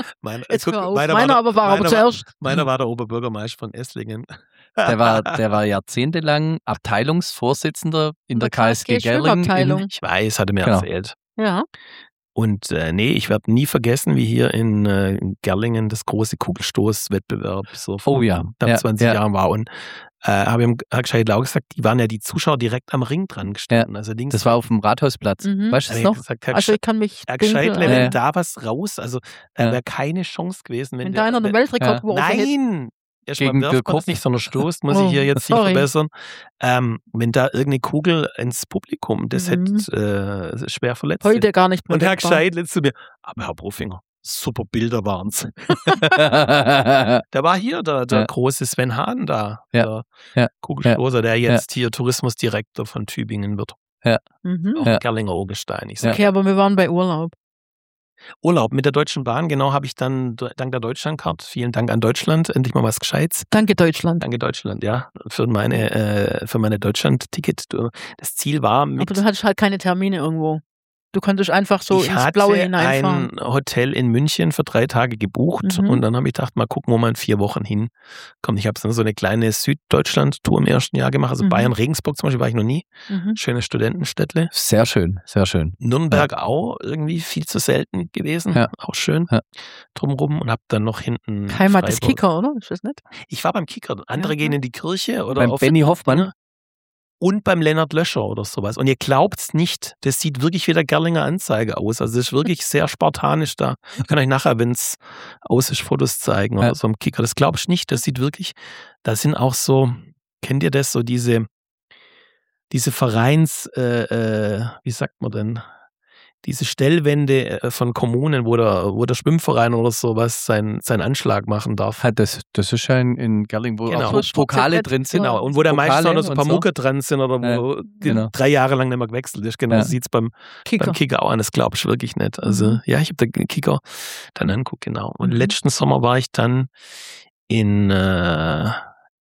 aber zuerst. Meiner war der Oberbürgermeister von Esslingen. Der war jahrzehntelang Abteilungsvorsitzender in der KSG Gerlingen. Ich weiß, hatte mir erzählt. Ja. Und ich werde nie vergessen, wie hier in Gerlingen das große Kugelstoßwettbewerb so vor 20 Jahren war. Und habe ihm Herr Gscheidler auch gesagt, die waren ja die Zuschauer direkt am Ring dran gestanden. Also das war auf dem Rathausplatz. Weißt du das noch? Gesagt, also ich kann mich Herr Gscheidler, wenn da was raus, also da wäre keine Chance gewesen. Wenn da einer einen Weltrekord Nein! Gegen Dirk Koch nicht, sondern stoßt, muss ich hier jetzt nicht verbessern. Wenn da irgendeine Kugel ins Publikum, das hätte schwer verletzt. Heute gar nicht mehr. Und Herr Gscheidler zu mir, aber Herr Profinger, super Bilder waren's. Da war hier der große Sven Hahn da, der Kugelstoßer, der jetzt hier Tourismusdirektor von Tübingen wird. Auf Gerlinger Urgestein. Okay, aber wir waren bei Urlaub mit der Deutschen Bahn, genau, habe ich dann dank der Deutschlandcard, vielen Dank an Deutschland, endlich mal was Gescheites. Danke Deutschland. Danke Deutschland, ja, für meine Deutschland-Ticket. Das Ziel war aber du hattest halt keine Termine irgendwo. Du konntest einfach so ins Blaue hineinfahren. Ich hatte ein Hotel in München für 3 Tage gebucht und dann habe ich gedacht, mal gucken, wo man in 4 Wochen hinkommt. Ich habe dann so eine kleine Süddeutschland-Tour im ersten Jahr gemacht, also Bayern, Regensburg zum Beispiel war ich noch nie. Schönes Studentenstädtle. Sehr schön, sehr schön. Nürnberg auch irgendwie viel zu selten gewesen, auch schön drumrum und habe dann noch hinten Heimat des Kicker, oder? Ist das nicht? Ich war beim Kicker. Andere gehen in die Kirche oder beim Benny Hoffmann. und beim Lennart Löscher oder sowas. Und ihr glaubt's nicht, das sieht wirklich wie der Gerlinger Anzeige aus. Also das ist wirklich sehr spartanisch da. Ich kann euch nachher, wenn es aus ist, Fotos zeigen oder so am Kicker. Das glaubst du nicht, das sieht wirklich, da sind auch so, kennt ihr das, so diese Vereins, wie sagt man denn, diese Stellwände von Kommunen, wo der Schwimmverein oder sowas seinen Anschlag machen darf. Das ist ja in Gerling, wo auch Pokale drin sind. Genau, und wo da meistens auch noch so ein paar Mucke dran sind oder wo 3 Jahre lang nicht mehr gewechselt ist. Genau, so sieht es beim Kicker auch an, das glaubst du wirklich nicht. Also ja, ich habe den Kicker dann angeguckt, genau. Und letzten Sommer war ich dann da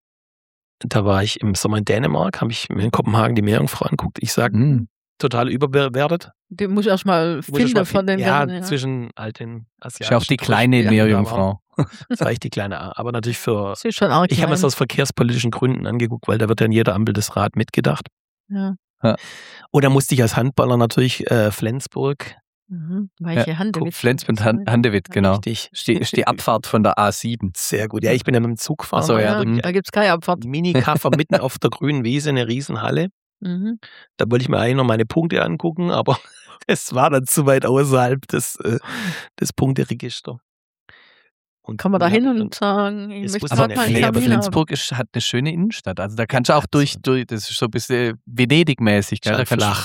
war ich im Sommer in Dänemark, habe ich mir in Kopenhagen die Meerjungfrau angeguckt. Ich sage, total überbewertet. Den muss ich erstmal finden von den ganzen, zwischen all den asiatischen. Ist ja auch die kleine Meerjungfrau. Das war echt die kleine, aber natürlich für. Sie ist schon arg ich habe mir das aus verkehrspolitischen Gründen angeguckt, weil da wird ja in jeder Ampel das Rad mitgedacht. Ja. Und da musste ich als Handballer natürlich Flensburg. Weiche Handewitt. Flensburg-Handewitt, genau. Richtig. Ist die Abfahrt von der A7. Sehr gut. Ja, ich bin ja mit dem Zug gefahren. Achso, ja. Da gibt es keine Abfahrt. Mini-Kaffer mitten auf der grünen Wiese, eine Riesenhalle. Da wollte ich mir eigentlich noch meine Punkte angucken, aber es war dann zu weit außerhalb des Punkteregisters. Kann man da hin und sagen, ich möchte aber Flensburg hat eine schöne Innenstadt. Also da kannst du auch durch, das ist so ein bisschen Venedig-mäßig. Da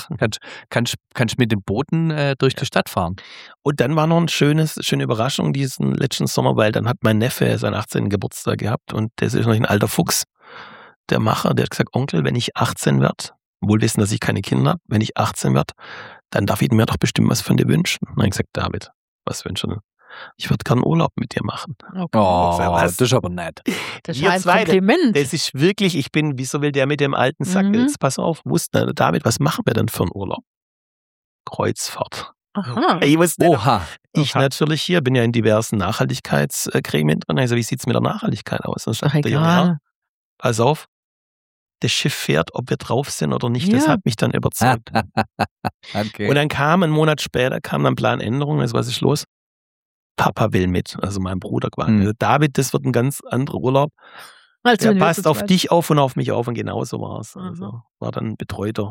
kannst mit dem Booten durch die Stadt fahren. Und dann war noch eine schöne Überraschung diesen letzten Sommer, weil dann hat mein Neffe seinen 18. Geburtstag gehabt und das ist noch ein alter Fuchs, der Macher, der hat gesagt, Onkel, wenn ich 18 werde, wohl wissen, dass ich keine Kinder habe, wenn ich 18 werde, dann darf ich mir doch bestimmt was von dir wünschen. Und dann habe ich gesagt, David, was wünschst du? Ich würde gerne Urlaub mit dir machen. Okay. Oh, das ist aber nett. Das ist ein Kompliment. Das ist wirklich, wieso will der mit dem alten Sack jetzt? Pass auf, wusste David, was machen wir denn für einen Urlaub? Kreuzfahrt. Aha. Ich natürlich hier, bin ja in diversen Nachhaltigkeitsgremien drin. Also wie sieht es mit der Nachhaltigkeit aus? Ja, pass auf, das Schiff fährt, ob wir drauf sind oder nicht. Das hat mich dann überzeugt. Okay. Und dann einen Monat später, kam dann Planänderung. Also was ist los? Papa will mit, also mein Bruder quasi. Also David, das wird ein ganz anderer Urlaub. Also der passt auf dich auf und auf mich auf und genauso war es. Also war dann betreute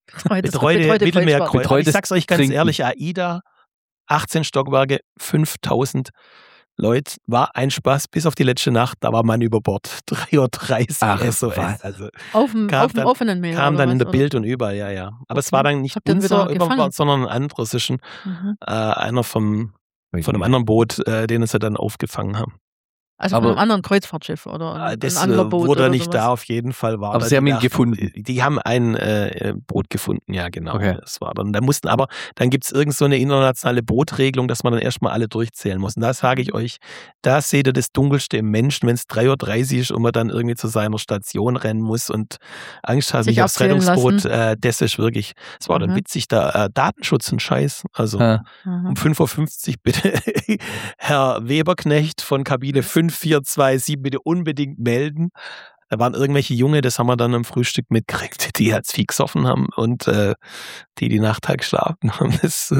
Mittelmeerkreuz. Ich sag's euch ganz ehrlich, AIDA, 18 Stockwerke, 5000 Leute, war ein Spaß, bis auf die letzte Nacht, da war man über Bord. 3:30 Uhr SOS. Also auf dem offenen Meer. Kam dann in der Bild und überall, ja. Aber es war dann nicht unser Überbord, sondern ein anderes. Ist einer von einem anderen Boot, den sie dann aufgefangen haben. Also von einem anderen Kreuzfahrtschiff oder das ein anderer Boot wurde oder nicht sowas. da, auf jeden Fall war. Aber sie haben ihn gefunden. Die haben ein Boot gefunden, ja genau. Okay. Das war dann. Dann gibt es irgend so eine internationale Bootregelung, dass man dann erstmal alle durchzählen muss. Und da sage ich euch, da seht ihr das Dunkelste im Menschen, wenn es 3:30 Uhr ist und man dann irgendwie zu seiner Station rennen muss und Angst hat, nicht aufs Rettungsboot. Das ist wirklich, es war dann witzig, da Datenschutz und Scheiß. Also um 5:50 Uhr bitte Herr Weberknecht von Kabine 5427 bitte unbedingt melden. Da waren irgendwelche Junge, das haben wir dann am Frühstück mitgekriegt, die als Vieh gesoffen haben und die Nacht halt geschlafen haben.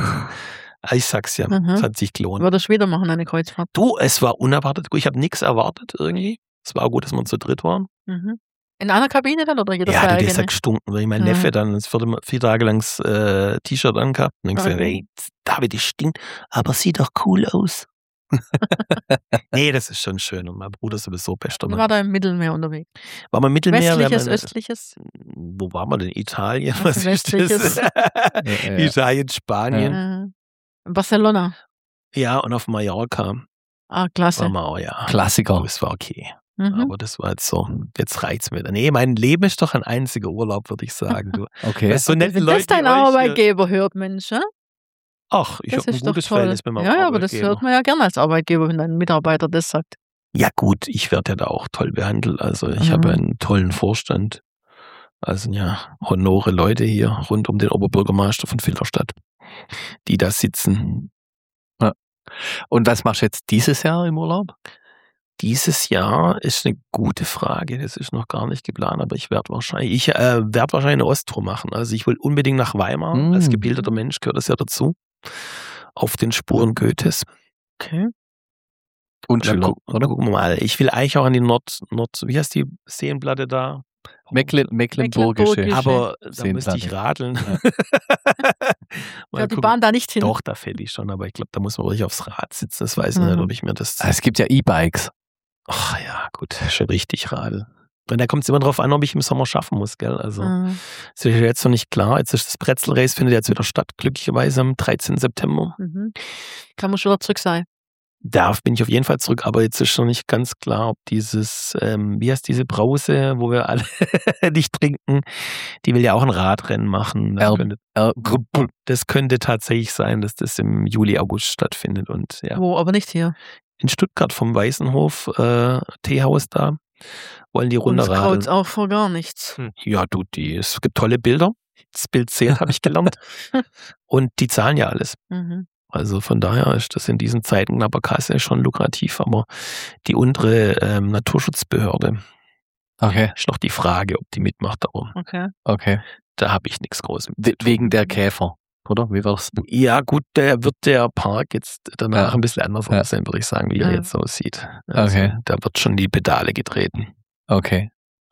Ich sag's ja, es hat sich gelohnt. Würde ich wieder machen, eine Kreuzfahrt? Du, es war unerwartet gut. Ich habe nichts erwartet irgendwie. Es war gut, dass wir zu dritt waren. In einer Kabine dann oder jeder? Ja, das hat gestunken, weil mein Neffe dann 4 Tage lang das T-Shirt angehabt und dann gesagt, hey, David, das stinkt, aber sieht doch cool aus. Nee, das ist schon schön und mein Bruder ist sowieso bester Mann. War da im Mittelmeer unterwegs? War man im Mittelmeer? Westliches, östliches? Wo waren wir denn? Italien? Ach, was westliches. Ist das? Italien, Spanien. Barcelona. Ja, und auf Mallorca. Klasse. Waren wir auch, ja. Klassiker. Das war okay. Aber das war jetzt so, jetzt reicht's mir. Nee, mein Leben ist doch ein einziger Urlaub, würde ich sagen. Du. Okay. So nette Wenn Leute das dein Arbeitgeber hört, Mensch, ja? Ach, ich habe ein gutes Verhältnis mit meinem Arbeitgeber. Ja, aber das hört man ja gerne als Arbeitgeber, wenn dein Mitarbeiter das sagt. Ja gut, ich werde ja da auch toll behandelt. Also ich habe einen tollen Vorstand. Also ja, honore Leute hier rund um den Oberbürgermeister von Filderstadt, die da sitzen. Ja. Und was machst du jetzt dieses Jahr im Urlaub? Dieses Jahr ist eine gute Frage. Das ist noch gar nicht geplant, aber ich werde wahrscheinlich eine Osttour machen. Also ich will unbedingt nach Weimar. Als gebildeter Mensch gehört das ja dazu. Auf den Spuren Goethes. Okay. Und Schiller, oder? Gucken wir mal. Ich will eigentlich auch an die Nord, wie heißt die Seenplatte da? Mecklenburgische. Aber da müsste ich radeln. Ja, die Bahn da nicht hin. Doch, da fällt ich schon, aber ich glaube, da muss man ruhig aufs Rad sitzen. Das weiß ich nicht, ob ich mir das... Es gibt ja E-Bikes. Ach ja, gut, schon richtig radel. Und da kommt es immer drauf an, ob ich im Sommer schaffen muss, gell? Also ist ja jetzt noch nicht klar. Jetzt ist das Brezel-Race, findet jetzt wieder statt, glücklicherweise am 13. September. Kann man schon wieder zurück sein. Da bin ich auf jeden Fall zurück, aber jetzt ist noch nicht ganz klar, ob dieses, wie heißt diese Brause, wo wir alle nicht trinken, die will ja auch ein Radrennen machen. Das könnte tatsächlich sein, dass das im Juli, August stattfindet. Und ja. Wo, aber nicht hier? In Stuttgart vom Weißenhof Teehaus da wollen die Runde radeln. Uns auch vor gar nichts. Ja, du, es gibt tolle Bilder. Das Bild zählt, habe ich gelernt. Und die zahlen ja alles. Also von daher ist das in diesen Zeiten knapper Kasse schon lukrativ, aber die untere Naturschutzbehörde ist noch die Frage, ob die mitmacht, aber Okay. Da habe ich nichts Großes. Wegen der Käfer, oder? Wie war's? Ja gut, wird der Park jetzt danach ein bisschen anders aussehen, würde ich sagen, wie er jetzt aussieht. Also, da wird schon die Pedale getreten. Okay.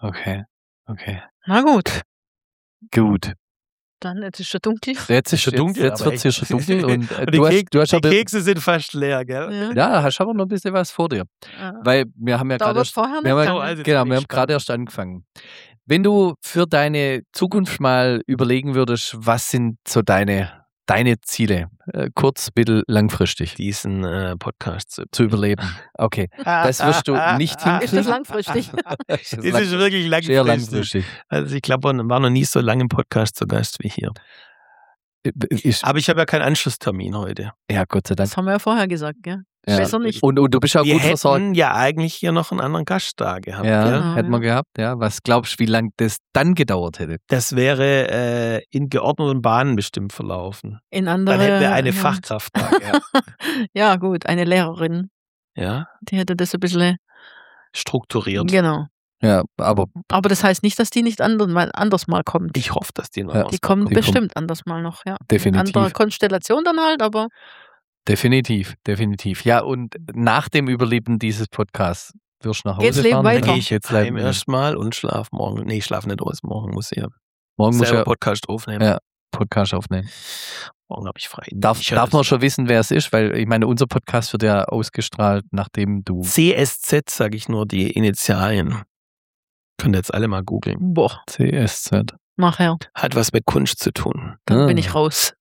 Na gut. Gut. Dann, jetzt ist schon dunkel. Jetzt wird es hier schon dunkel. Und die Kekse sind fast leer, gell? Ja, hast aber noch ein bisschen was vor dir. Weil wir haben ja gerade erst angefangen. Wenn du für deine Zukunft mal überlegen würdest, was sind so deine Ziele, kurz, mittel, langfristig? Diesen Podcast zu überleben. Okay, das wirst du nicht hinkriegen. Ist das langfristig? Das ist wirklich langfristig. Sehr langfristig. Also ich glaube, man war noch nie so lange im Podcast zu Gast wie hier. Aber ich habe ja keinen Anschlusstermin heute. Ja, Gott sei Dank. Das haben wir ja vorher gesagt, gell? Ja. Besser nicht. Und du bist auch gut versorgt. Wir hätten ja eigentlich hier noch einen anderen Gast da gehabt. Ja, hätten wir gehabt. Ja. Was glaubst du, wie lange das dann gedauert hätte? Das wäre in geordneten Bahnen bestimmt verlaufen. Dann hätten wir eine Fachkraft da gehabt. Ja, gut, eine Lehrerin. Ja. Die hätte das ein bisschen strukturiert. Genau. Ja, aber das heißt nicht, dass die nicht anders mal kommt. Ich hoffe, dass die noch Die kommt bestimmt anders mal noch, ja. Definitiv. In anderer Konstellation dann halt, aber... Definitiv. Ja, und nach dem Überleben dieses Podcasts wirst du nach Hause fahren. Weiter. Dann gehe ich jetzt heim erstmal und schlafe morgen. Nee, ich schlafe nicht aus. Morgen muss ich Podcast aufnehmen. Ja, Podcast aufnehmen. Morgen habe ich frei. Darf man schon wissen, wer es ist? Weil ich meine, unser Podcast wird ja ausgestrahlt, nachdem du... CSZ, sage ich nur, die Initialien. Könnt ihr jetzt alle mal googeln. Boah. CSZ. Nachher. Hat was mit Kunst zu tun. Dann bin ich raus.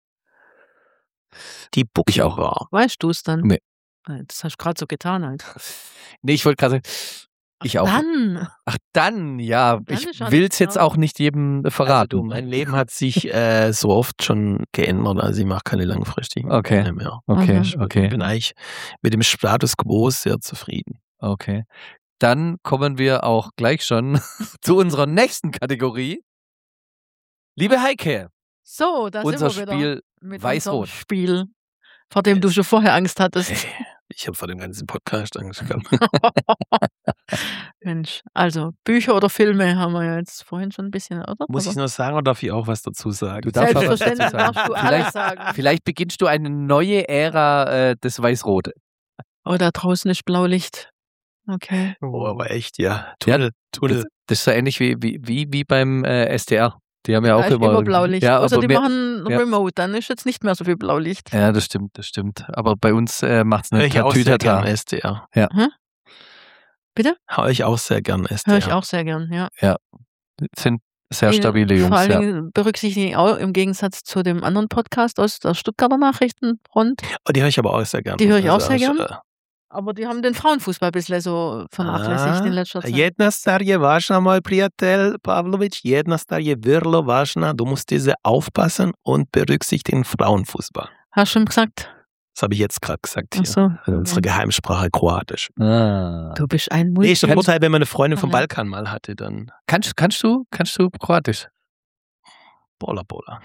Die Booking war. Weißt du es dann? Nee. Das hast du gerade so getan halt. Nee, ich wollte gerade sagen, ich auch. Dann, ja. Ich will es jetzt auch nicht jedem verraten. Also mein Leben hat sich so oft schon geändert, also ich mache keine langfristigen Pläne mehr. Okay. Ich bin eigentlich mit dem Status quo sehr zufrieden. Okay. Dann kommen wir auch gleich schon zu unserer nächsten Kategorie. Liebe Heike. So, da unser sind wir Spiel mit Weiß-Rot. Spiel, vor dem du schon vorher Angst hattest. Ich habe vor dem ganzen Podcast Angst gehabt. Mensch, also Bücher oder Filme haben wir ja jetzt vorhin schon ein bisschen, oder? Muss ich nur sagen oder darf ich auch was dazu sagen? Du darfst Selbstverständlich darfst du alles sagen. Vielleicht beginnst du eine neue Ära des Weiß-Rot. Oh, da draußen ist Blaulicht. Okay. Oh, aber echt, ja. Tunnel. Das ist so ähnlich wie beim SDR. Die haben ja auch immer Blaulicht. Ja, also die machen Remote, dann ist jetzt nicht mehr so viel Blaulicht. Ja, das stimmt. Aber bei uns macht es eine Tatütata. SDR. Ja. Bitte? Hör ich auch sehr gern SDR. Höre ich auch sehr gern, ja. Ja, sind sehr stabile Jungs. Vor allem berücksichtigen die auch im Gegensatz zu dem anderen Podcast aus der Stuttgarter Nachrichtenfront. Oh, die höre ich aber auch sehr gern. Die höre ich auch sehr gern. Aber die haben den Frauenfußball ein bisschen so vernachlässigt in letzter Zeit. Jedna starje важна, мой приятель Pavlovic, jedna starje vrlo важна. Du musst diese aufpassen und berücksichtigen Frauenfußball. Hast du schon gesagt? Das habe ich jetzt gerade gesagt. Ach so. In unserer Geheimsprache Kroatisch. Du bist ein Multi. Nee, ist ein Vorteil, wenn man eine Freundin vom Balkan mal hatte, dann. Kannst du Kroatisch? Pola.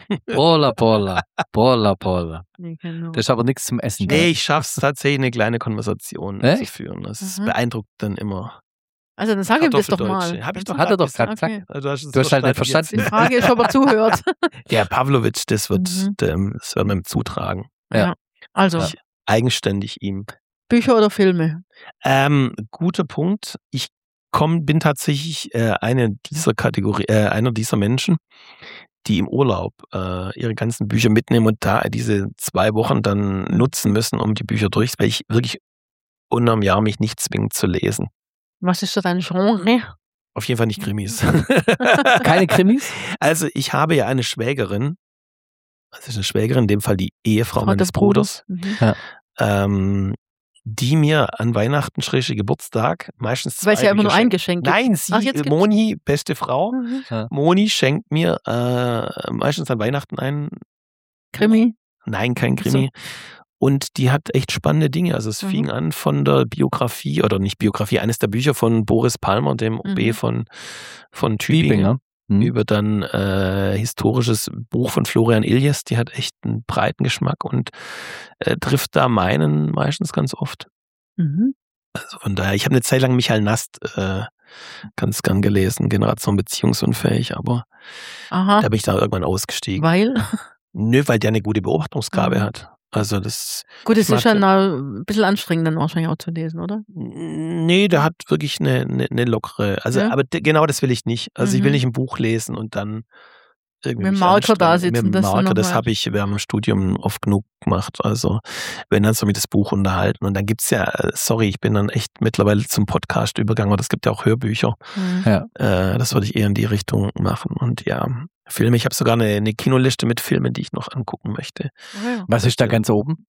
Das ist aber nichts zum Essen. Nee, ich schaff's tatsächlich, eine kleine Konversation zu führen. Das beeindruckt dann immer. Also dann sag ihm das doch mal. Hat er doch gerade gesagt. Okay. Du hast halt nicht verstanden. Die Frage ist, ob er zuhört. Der Pavlovic, das wird man ihm zutragen. Ja. Also. Eigenständig ihm. Bücher oder Filme? Guter Punkt. Ich bin tatsächlich einer dieser Menschen, die im Urlaub ihre ganzen Bücher mitnehmen und da diese 2 Wochen dann nutzen müssen, um die Bücher weil ich wirklich unterm Jahr mich nicht zwinge zu lesen. Was ist so dein Genre? Auf jeden Fall nicht Krimis. Keine Krimis? Also ich habe ja eine Schwägerin, in dem Fall die Ehefrau meines Bruders, die mir an Weihnachten, Geburtstag, meistens 2 Weil es ja immer Bücher nur ein Geschenk gibt. Nein, Moni, beste Frau, Moni schenkt mir meistens an Weihnachten einen Krimi? Nein, kein Krimi. So. Und die hat echt spannende Dinge. Also es fing an von der Biografie, oder nicht Biografie, eines der Bücher von Boris Palmer, dem OB von Tübingen, über dann historisches Buch von Florian Iljes. Die hat echt einen breiten Geschmack und trifft da meinen meistens ganz oft. Also von daher, ich habe eine Zeit lang Michael Nast ganz gern gelesen, Generation beziehungsunfähig, aber da bin ich dann irgendwann ausgestiegen. Weil? Nö, weil der eine gute Beobachtungsgabe hat. Also das. Gut, es ist schon ein bisschen anstrengend dann wahrscheinlich auch zu lesen, oder? Nee, der hat wirklich eine lockere, also aber genau das will ich nicht. Also ich will nicht ein Buch lesen und dann irgendwie mit dem Marker da sitzen. Mit dem Marker, das habe ich während dem Studium oft genug gemacht. Also wenn dann so mit das Buch unterhalten und dann gibt's ja, ich bin dann echt mittlerweile zum Podcast übergegangen, aber es gibt ja auch Hörbücher. Das würde ich eher in die Richtung machen und ja. Filme, ich habe sogar eine Kinoliste mit Filmen, die ich noch angucken möchte. Was ist da ganz oben?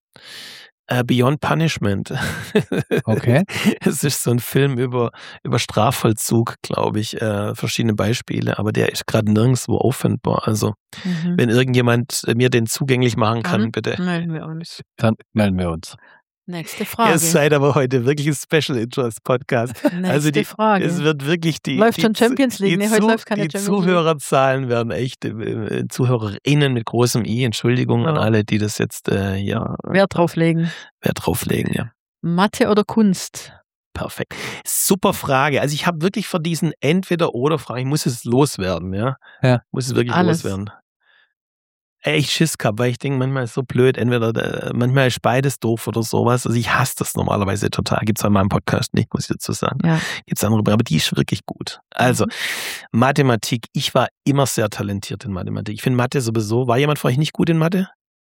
Beyond Punishment. Okay. Es ist so ein Film über Strafvollzug, glaube ich, verschiedene Beispiele, aber der ist gerade nirgendwo auffindbar. Also wenn irgendjemand mir den zugänglich machen kann, bitte. Melden wir uns. Dann melden wir uns. Nächste Frage. Ihr seid aber heute wirklich ein Special Interest Podcast. Nächste Frage. Es wird wirklich läuft schon Champions League? Nee, heute läuft keine Champions League. Die Zuhörerzahlen werden echt, ZuhörerInnen mit großem I, Entschuldigung an alle, die das jetzt Wert drauflegen, ja. Mathe oder Kunst? Perfekt. Super Frage. Also ich habe wirklich vor diesen Entweder-oder-Fragen, ich muss es loswerden, ja. Muss es wirklich loswerden. Echt Schiss gehabt, weil ich denke, manchmal ist es so blöd, manchmal ist beides doof oder sowas. Also ich hasse das normalerweise total. Gibt's an meinem Podcast nicht, muss ich dazu sagen. Ja. Gibt's andere, aber die ist wirklich gut. Also, Mathematik. Ich war immer sehr talentiert in Mathematik. Ich finde Mathe sowieso. War jemand von euch nicht gut in Mathe?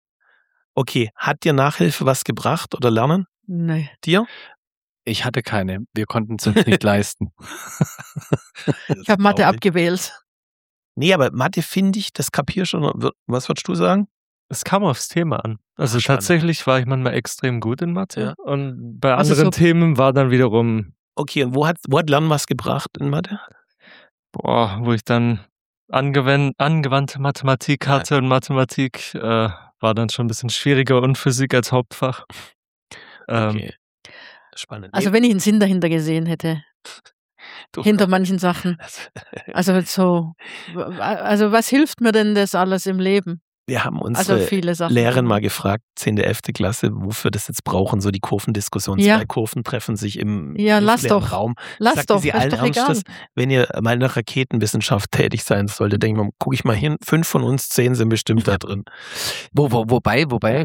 Okay. Hat dir Nachhilfe was gebracht oder Lernen? Nein. Dir? Ich hatte keine. Wir konnten es uns nicht leisten. Ich habe Mathe abgewählt. Nee, aber Mathe finde ich, das kapier schon. Was würdest du sagen? Es kam aufs Thema an. Also tatsächlich war ich manchmal extrem gut in Mathe und bei anderen Themen war dann wiederum... Okay, und wo hat Lernen was gebracht in Mathe? Wo ich dann angewandte Mathematik hatte und Mathematik war dann schon ein bisschen schwieriger und Physik als Hauptfach. Okay, spannend. Also wenn ich einen Sinn dahinter gesehen hätte... Hinter manchen Sachen. Also was hilft mir denn das alles im Leben? Wir haben unsere Lehrerin mal gefragt, 10., 11. Klasse, wofür das jetzt brauchen, so die Kurvendiskussion. 2 Kurven treffen sich im luftleeren Raum. Sagte sie allen Ernstes, wenn ihr mal in der Raketenwissenschaft tätig sein solltet, denke ich mal, gucke ich mal hin, 5 von uns, 10 sind bestimmt da drin. Wobei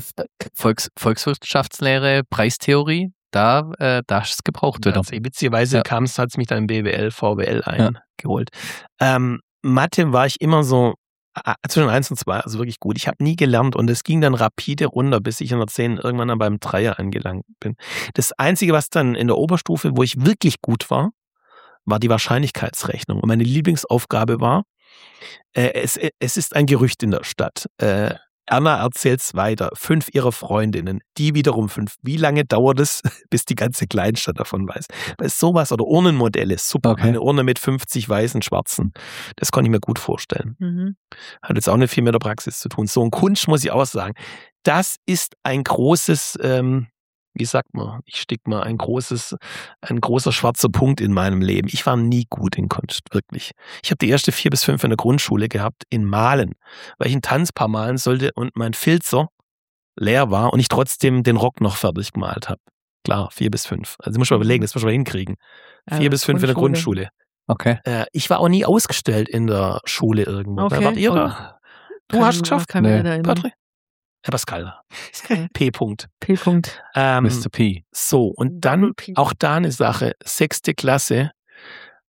Volkswirtschaftslehre, Preistheorie, da ist es gebraucht wieder. Witzigerweise hat es mich dann im BWL, VWL eingeholt. Mathe war ich immer so zwischen 1 und 2, also wirklich gut. Ich habe nie gelernt und es ging dann rapide runter, bis ich in der 10 irgendwann dann beim Dreier angelangt bin. Das Einzige, was dann in der Oberstufe, wo ich wirklich gut war die Wahrscheinlichkeitsrechnung. Und meine Lieblingsaufgabe war, es ist ein Gerücht in der Stadt. Anna erzählt's weiter. 5 ihrer Freundinnen, die wiederum 5. Wie lange dauert es, bis die ganze Kleinstadt davon weiß? Bei sowas oder Urnenmodelle, super. Okay. Eine Urne mit 50 weißen, schwarzen. Das konnte ich mir gut vorstellen. Hat jetzt auch nicht viel mit der Praxis zu tun. So ein Kunst muss ich auch sagen. Das ist ein großes, wie sagt man? Ein großer schwarzer Punkt in meinem Leben. Ich war nie gut in Kunst, wirklich. Ich habe die erste 4 bis 5 in der Grundschule gehabt in Malen, weil ich ein Tanzpaar malen sollte und mein Filzer leer war und ich trotzdem den Rock noch fertig gemalt habe. Klar, 4 bis 5. Also muss man überlegen, das muss man hinkriegen. 4 bis 5 in der Grundschule. Okay. Ich war auch nie ausgestellt in der Schule irgendwo. Okay. Wart ihr da? Du hast es geschafft? Patrick? Pascal. P. Mr. P. So, und dann auch da eine Sache. 6. Klasse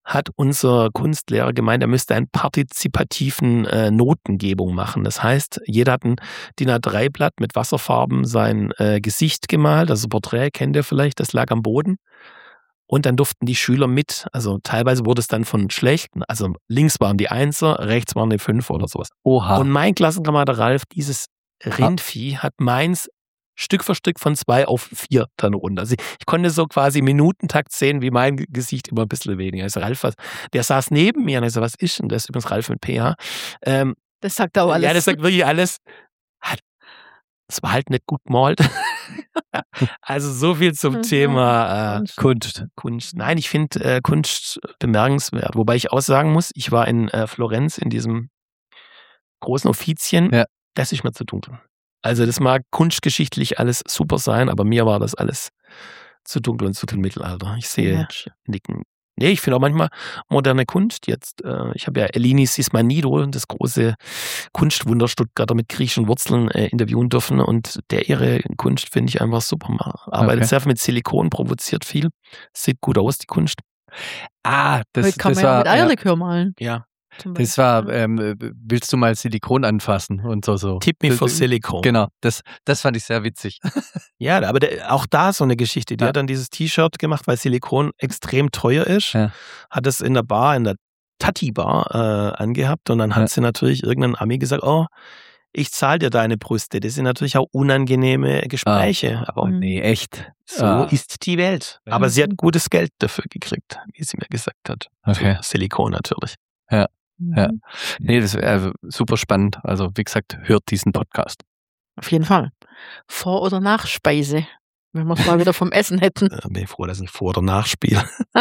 hat unser Kunstlehrer gemeint, er müsste einen partizipativen Notengebung machen. Das heißt, jeder hat ein DIN A3-Blatt mit Wasserfarben sein Gesicht gemalt, also Porträt kennt ihr vielleicht, das lag am Boden. Und dann durften die Schüler mit, also teilweise wurde es dann von schlechten, also links waren die Einser, rechts waren die Fünfer oder sowas. Oha. Und mein Klassenkamerad Ralf, dieses Rindvieh, hat meins Stück für Stück von 2 auf 4 dann runter. Also ich konnte so quasi Minutentakt sehen, wie mein Gesicht immer ein bisschen weniger. Also Ralf, der saß neben mir und ich so, was ist denn das? Übrigens Ralf mit PH. Das sagt auch alles. Ja, das sagt wirklich alles. Es war halt nicht gut gemalt. Also so viel zum Thema Kunst. Nein, ich finde Kunst bemerkenswert. Wobei ich auch sagen muss, ich war in Florenz in diesem großen Offizien. Ja. Das ist mir zu dunkel. Also das mag kunstgeschichtlich alles super sein, aber mir war das alles zu dunkel und zu viel Mittelalter. Ich sehe Nicken. Nee, ich finde auch manchmal moderne Kunst jetzt. Ich habe ja Eleni Sismanido, das große Kunstwunder Stuttgarter mit griechischen Wurzeln interviewen dürfen und ihre Kunst finde ich einfach super. Man arbeitet sehr viel mit Silikon, provoziert viel, sieht gut aus, die Kunst. Das kann man ja mit Eierlikör malen. Ja. Das war, willst du mal Silikon anfassen und so. Tip me for Silikon. Genau, das fand ich sehr witzig. Ja, aber auch da so eine Geschichte. Die hat dann dieses T-Shirt gemacht, weil Silikon extrem teuer ist. Ja. Hat es in der Bar, in der Tati-Bar angehabt und dann hat sie natürlich irgendein Ami gesagt, ich zahle dir deine Brüste. Das sind natürlich auch unangenehme Gespräche. Aber nee, echt. So ist die Welt. Aber sie hat gutes Geld dafür gekriegt, wie sie mir gesagt hat. Okay. So, Silikon natürlich. Ja. Ja, nee, das ist super spannend. Also, wie gesagt, hört diesen Podcast. Auf jeden Fall. Vor- oder Nachspeise, wenn wir es mal wieder vom Essen hätten. Bin ich froh, dass ich Vor- oder Nachspiel.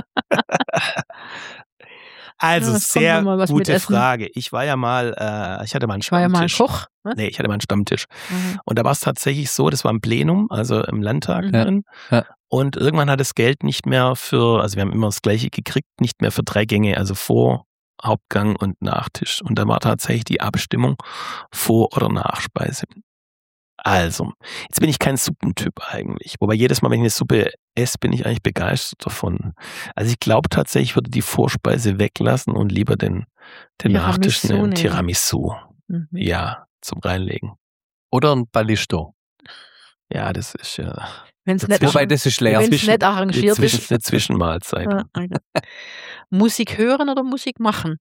Also, sehr gute Frage. Ich war ja mal, ich hatte mal einen Stammtisch. War ja mal ein Koch? Was? Nee, ich hatte mal einen Stammtisch. Und da war es tatsächlich so, das war ein Plenum, also im Landtag drin. Ja. Und irgendwann hat das Geld nicht mehr also wir haben immer das Gleiche gekriegt, nicht mehr für 3 Gänge, also Vor-, Hauptgang und Nachtisch. Und da war tatsächlich die Abstimmung Vor- oder Nachspeise. Also, jetzt bin ich kein Suppentyp eigentlich. Wobei jedes Mal, wenn ich eine Suppe esse, bin ich eigentlich begeistert davon. Also ich glaube tatsächlich, ich würde die Vorspeise weglassen und lieber den Nachtisch nehmen. Tiramisu. Ja, zum Reinlegen. Oder ein Ballisto. Ja, das ist ja... Wobei das ist leer. Wenn es nicht arrangiert ist. Eine Zwischenmahlzeit. Musik hören oder Musik machen?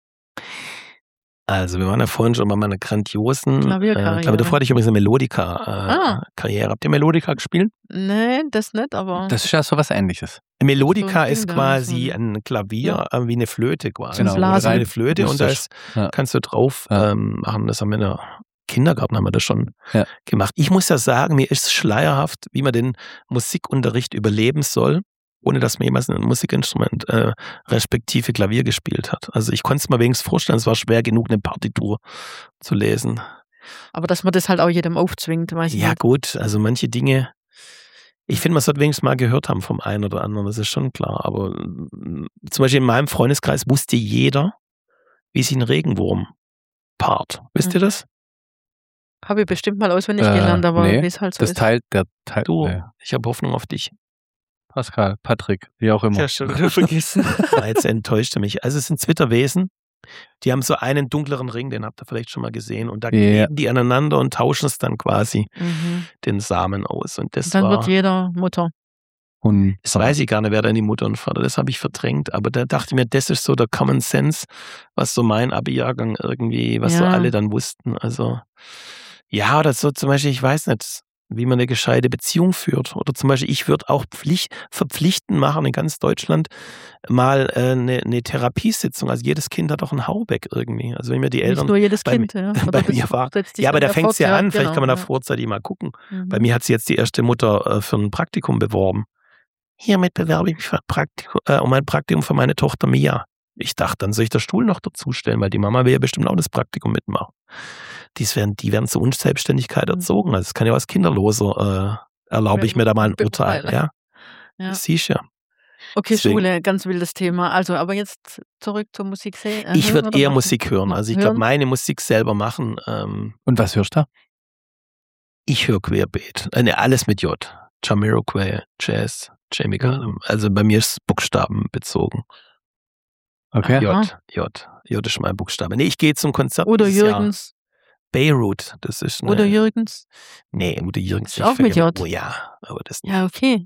Also wir waren ja vorhin schon bei meiner grandiosen Klavierkarriere. Davor hatte ich übrigens eine Melodica-Karriere. Habt ihr Melodica gespielt? Nee, das nicht, aber... Das ist ja so was Ähnliches. Melodica ist quasi ein Klavier, wie eine Flöte quasi. Genau, eine Flöte und da kannst du drauf machen. Das haben wir in der Kindergarten haben wir das schon gemacht. Ich muss ja sagen, mir ist schleierhaft, wie man den Musikunterricht überleben soll, ohne dass man jemals ein Musikinstrument respektive Klavier gespielt hat. Also ich konnte es mir wenigstens vorstellen, es war schwer genug, eine Partitur zu lesen. Aber dass man das halt auch jedem aufzwingt, weiß ich nicht. Ja gut, also manche Dinge, ich finde, man sollte wenigstens mal gehört haben vom einen oder anderen, das ist schon klar. Aber zum Beispiel in meinem Freundeskreis wusste jeder, wie sich ein Regenwurm paart. Wisst ihr das? Habe ich bestimmt mal auswendig gelernt, aber wie es halt so ist. Der Teil. Du, ich habe Hoffnung auf dich. Pascal, Patrick, wie auch immer. Ja, schon wieder vergessen. Jetzt enttäuschte mich. Also es sind Zwitterwesen, die haben so einen dunkleren Ring, den habt ihr vielleicht schon mal gesehen. Und da kleben die aneinander und tauschen es dann quasi den Samen aus. Und das dann wird jeder Mutter. Und das weiß ich gar nicht, wer dann die Mutter und Vater, das habe ich verdrängt. Aber da dachte ich mir, das ist so der Common Sense, was so mein Abi-Jahrgang irgendwie, was so alle dann wussten. Also ja, oder so zum Beispiel, ich weiß nicht, wie man eine gescheite Beziehung führt. Oder zum Beispiel, ich würde auch verpflichtend machen in ganz Deutschland mal eine Therapiesitzung. Also jedes Kind hat doch ein Haubeck irgendwie. Also wenn mir die Eltern... Nicht nur jedes Kind, ja. Bei mir war, ja, aber da fängt es ja an. Vielleicht kann man da vorzeitig mal gucken. Bei mir hat sie jetzt die erste Mutter für ein Praktikum beworben. Hiermit bewerbe ich mich für um ein Praktikum für meine Tochter Mia. Ich dachte, dann soll ich den Stuhl noch dazustellen, weil die Mama will ja bestimmt auch das Praktikum mitmachen. Die werden zur Unselbstständigkeit erzogen. Also das kann ja als Kinderloser erlaube ich mir da mal ein Urteil. Ja. Das siehst du ja. Okay, deswegen. Schule, ganz wildes Thema. Also, aber jetzt zurück zur Musik. Ich würde eher Musik hören. Also ich glaube, meine Musik selber machen. Und was hörst du? Ich höre querbeet. Alles mit J. Jamiroquai, Jazz, Jamie Cullum. Also bei mir ist es Buchstaben bezogen. Okay. J ist mein Buchstabe. Nee, ich gehe zum Konzert. Udo Jürgens. Beirut, das ist Udo Jürgens. Nee, Udo Jürgens ist auch mit J. Oh ja, aber das nicht. Ja, okay.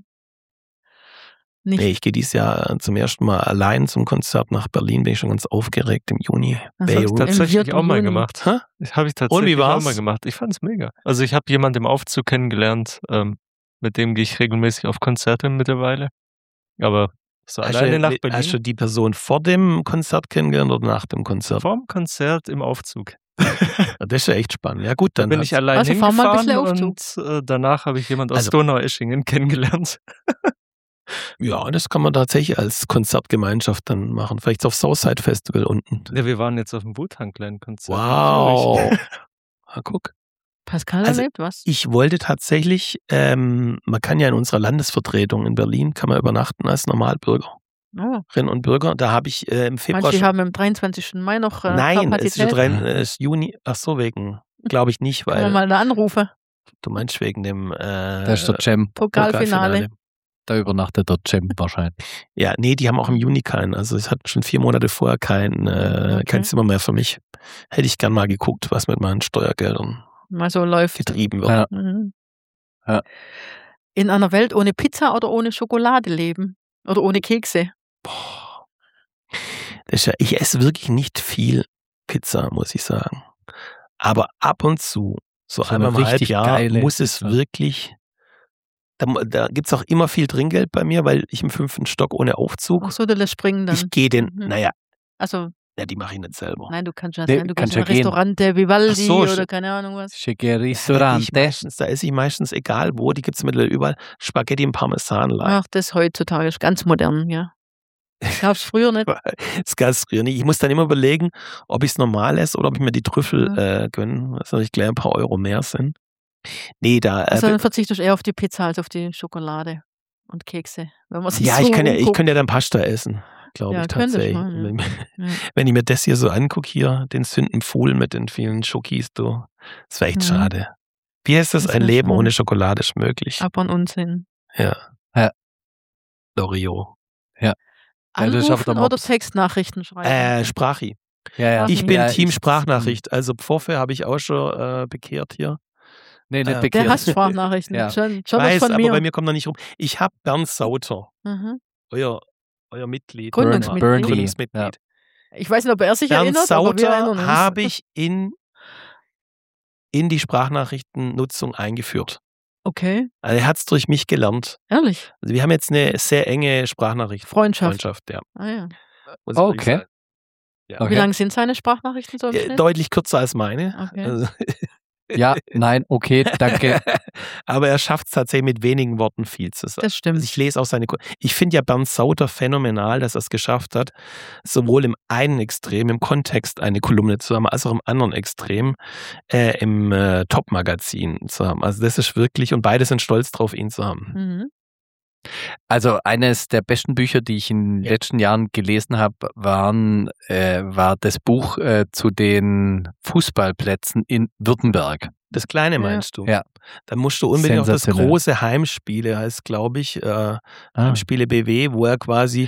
Nicht. Nee, ich gehe dieses Jahr zum ersten Mal allein zum Konzert nach Berlin, bin ich schon ganz aufgeregt im Juni. Beirut. Tatsächlich auch mal gemacht. Hä? Habe ich tatsächlich auch mal gemacht. Ich fand's mega. Also ich habe jemanden im Aufzug kennengelernt, mit dem gehe ich regelmäßig auf Konzerte mittlerweile. Aber so alleine nach Berlin. Hast du die Person vor dem Konzert kennengelernt oder nach dem Konzert? Vor dem Konzert im Aufzug. Das ist ja echt spannend. Ja gut, dann bin ich allein hingefahren und danach habe ich jemanden aus Donaueschingen kennengelernt. Ja, das kann man tatsächlich als Konzertgemeinschaft dann machen. Vielleicht auf Southside Festival unten. Ja, wir waren jetzt auf dem Wu-Tang Clan-Konzert. Wow. Guck. Pascal erlebt was? Ich wollte tatsächlich, man kann ja in unserer Landesvertretung in Berlin, kann man übernachten als Normalbürgerin und Bürger. Da habe ich im Februar Manche haben am 23. Mai noch Nein, es ist Juni. Ach so, wegen, glaube ich nicht, weil... Kann man mal da anrufen. Du meinst wegen dem... Das ist der Jam. Pokalfinale. Da übernachtet der Jam wahrscheinlich. Ja, nee, die haben auch im Juni keinen. Also es hat schon 4 Monate vorher kein Zimmer mehr für mich. Hätte ich gern mal geguckt, was mit meinen Steuergeldern mal so läuft. Getrieben wird. Ja. Mhm. Ja. In einer Welt ohne Pizza oder ohne Schokolade leben? Oder ohne Kekse? Boah. Ich esse wirklich nicht viel Pizza, muss ich sagen. Aber ab und zu, so einmal im Halbjahr, muss es wirklich... Da gibt es auch immer viel Trinkgeld bei mir, weil ich im 5. Stock ohne Aufzug. Ach so, du lässt springen dann. Ich gehe Also... Ja, die mache ich nicht selber. Nein, du kannst ja sein, du gehst in ein Restaurante Vivaldi oder keine Ahnung was. Restaurante. Da esse ich meistens, egal wo, die gibt es mittlerweile überall, Spaghetti im Parmesan. Ach, das heutzutage ist ganz modern, ja. Das gab es früher nicht. Das gab es früher nicht. Ich muss dann immer überlegen, ob ich es normal esse oder ob ich mir die Trüffel gönne, was natürlich gleich ein paar Euro mehr sind. Nee, also dann verzichtest du eher auf die Pizza als auf die Schokolade und Kekse. Wenn man sich ich kann ja dann Pasta essen, glaube ich tatsächlich. Mal, ja. Wenn ich mir das hier so angucke, hier, den Sündenpfuhl mit den vielen Schokis, das wäre echt schade. Wie heißt das? Ein Leben ohne Schokolade ist möglich. Aber ein Unsinn. Ja. Loriot. Ja. Anrufen oder Textnachrichten schreiben? Sprachi. Ja. Ich bin Team Sprachnachricht. Also Pfoffe habe ich auch schon bekehrt hier. Nee, nicht bekehrt. Der hasst Sprachnachrichten. Ja. Schon weiß, von mir. Aber bei mir kommt noch nicht rum. Ich habe Bernd Sauter, euer Mitglied. Gründungsmitglied. Ja. Ich weiß nicht, ob er sich erinnert, aber wir erinnern uns. Bernd Sauter habe ich in die Sprachnachrichtennutzung eingeführt. Okay. Also er hat es durch mich gelernt. Ehrlich? Also wir haben jetzt eine sehr enge Freundschaft, ja. Ah ja. Okay. Ja. Wie lang sind seine Sprachnachrichten so im Schnitt? Deutlich kürzer als meine. Okay. Also ja, nein, okay, danke. Aber er schafft es tatsächlich mit wenigen Worten viel zu sagen. Das stimmt. Also ich lese auch ich finde ja Bernd Sauter phänomenal, dass er es geschafft hat, sowohl im einen Extrem, im Kontext eine Kolumne zu haben, als auch im anderen Extrem im Top-Magazin zu haben. Also das ist wirklich, und beide sind stolz drauf, ihn zu haben. Mhm. Also eines der besten Bücher, die ich in den letzten Jahren gelesen habe, war das Buch zu den Fußballplätzen in Württemberg. Das kleine meinst du? Ja. Da musst du unbedingt auf das große Heimspiele, heißt glaube ich, Heimspiele BW, wo er quasi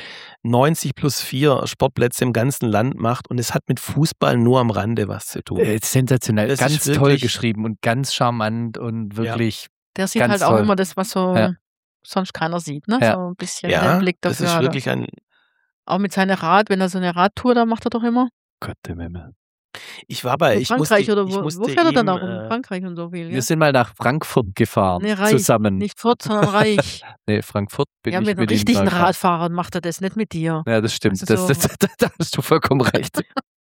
90+4 Sportplätze im ganzen Land macht und es hat mit Fußball nur am Rande was zu tun. Sensationell, das ganz toll geschrieben und ganz charmant und wirklich Der sieht halt auch immer das, was so... sonst keiner sieht, ne? Ja. So ein bisschen der Blick dafür. Das ist wirklich auch mit seiner wenn er so eine Radtour da macht er doch immer. Gott im Himmel. Ich war bei Frankreich oder wo fährt er dann auch in Frankreich und so viel? Wir sind mal nach Frankfurt gefahren zusammen. Nicht Furt, sondern Reich. Nee, Frankfurt bin ich mit den richtigen Radfahrern macht er das, nicht mit dir. Ja, das stimmt. Also da hast du vollkommen recht.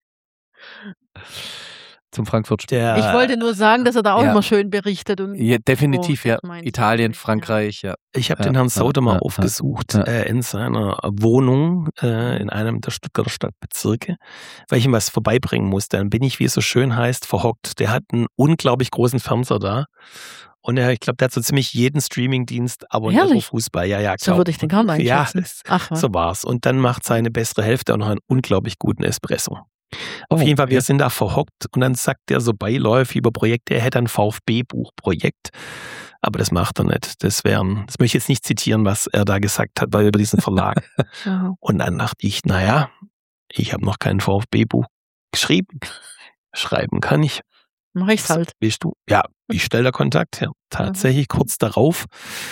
Zum Frankfurt-Spiel. Ich wollte nur sagen, dass er da auch immer schön berichtet. Und definitiv, Italien, Frankreich, ja. Ich habe den Herrn Sauter mal aufgesucht in seiner Wohnung in einem der Stuttgarter Stadtbezirke, weil ich ihm was vorbeibringen musste. Dann bin ich, wie es so schön heißt, verhockt. Der hat einen unglaublich großen Fernseher da. Und ich glaube, der hat so ziemlich jeden Streamingdienst abonniert auf Fußball. Ja, klar. So würde ich den gar nicht einschätzen. Ja, so war's. Und dann macht seine bessere Hälfte auch noch einen unglaublich guten Espresso. Auf jeden Fall, wir sind da verhockt und dann sagt er so beiläufig über Projekte, er hätte ein VfB-Buchprojekt, aber das macht er nicht. Das möchte ich jetzt nicht zitieren, was er da gesagt hat, weil über diesen Verlag. Und dann dachte ich, naja, Ich habe noch kein VfB-Buch geschrieben. Schreiben kann ich. Mach ich's halt. Bist du? Ja, ich stelle da Kontakt her. Tatsächlich kurz darauf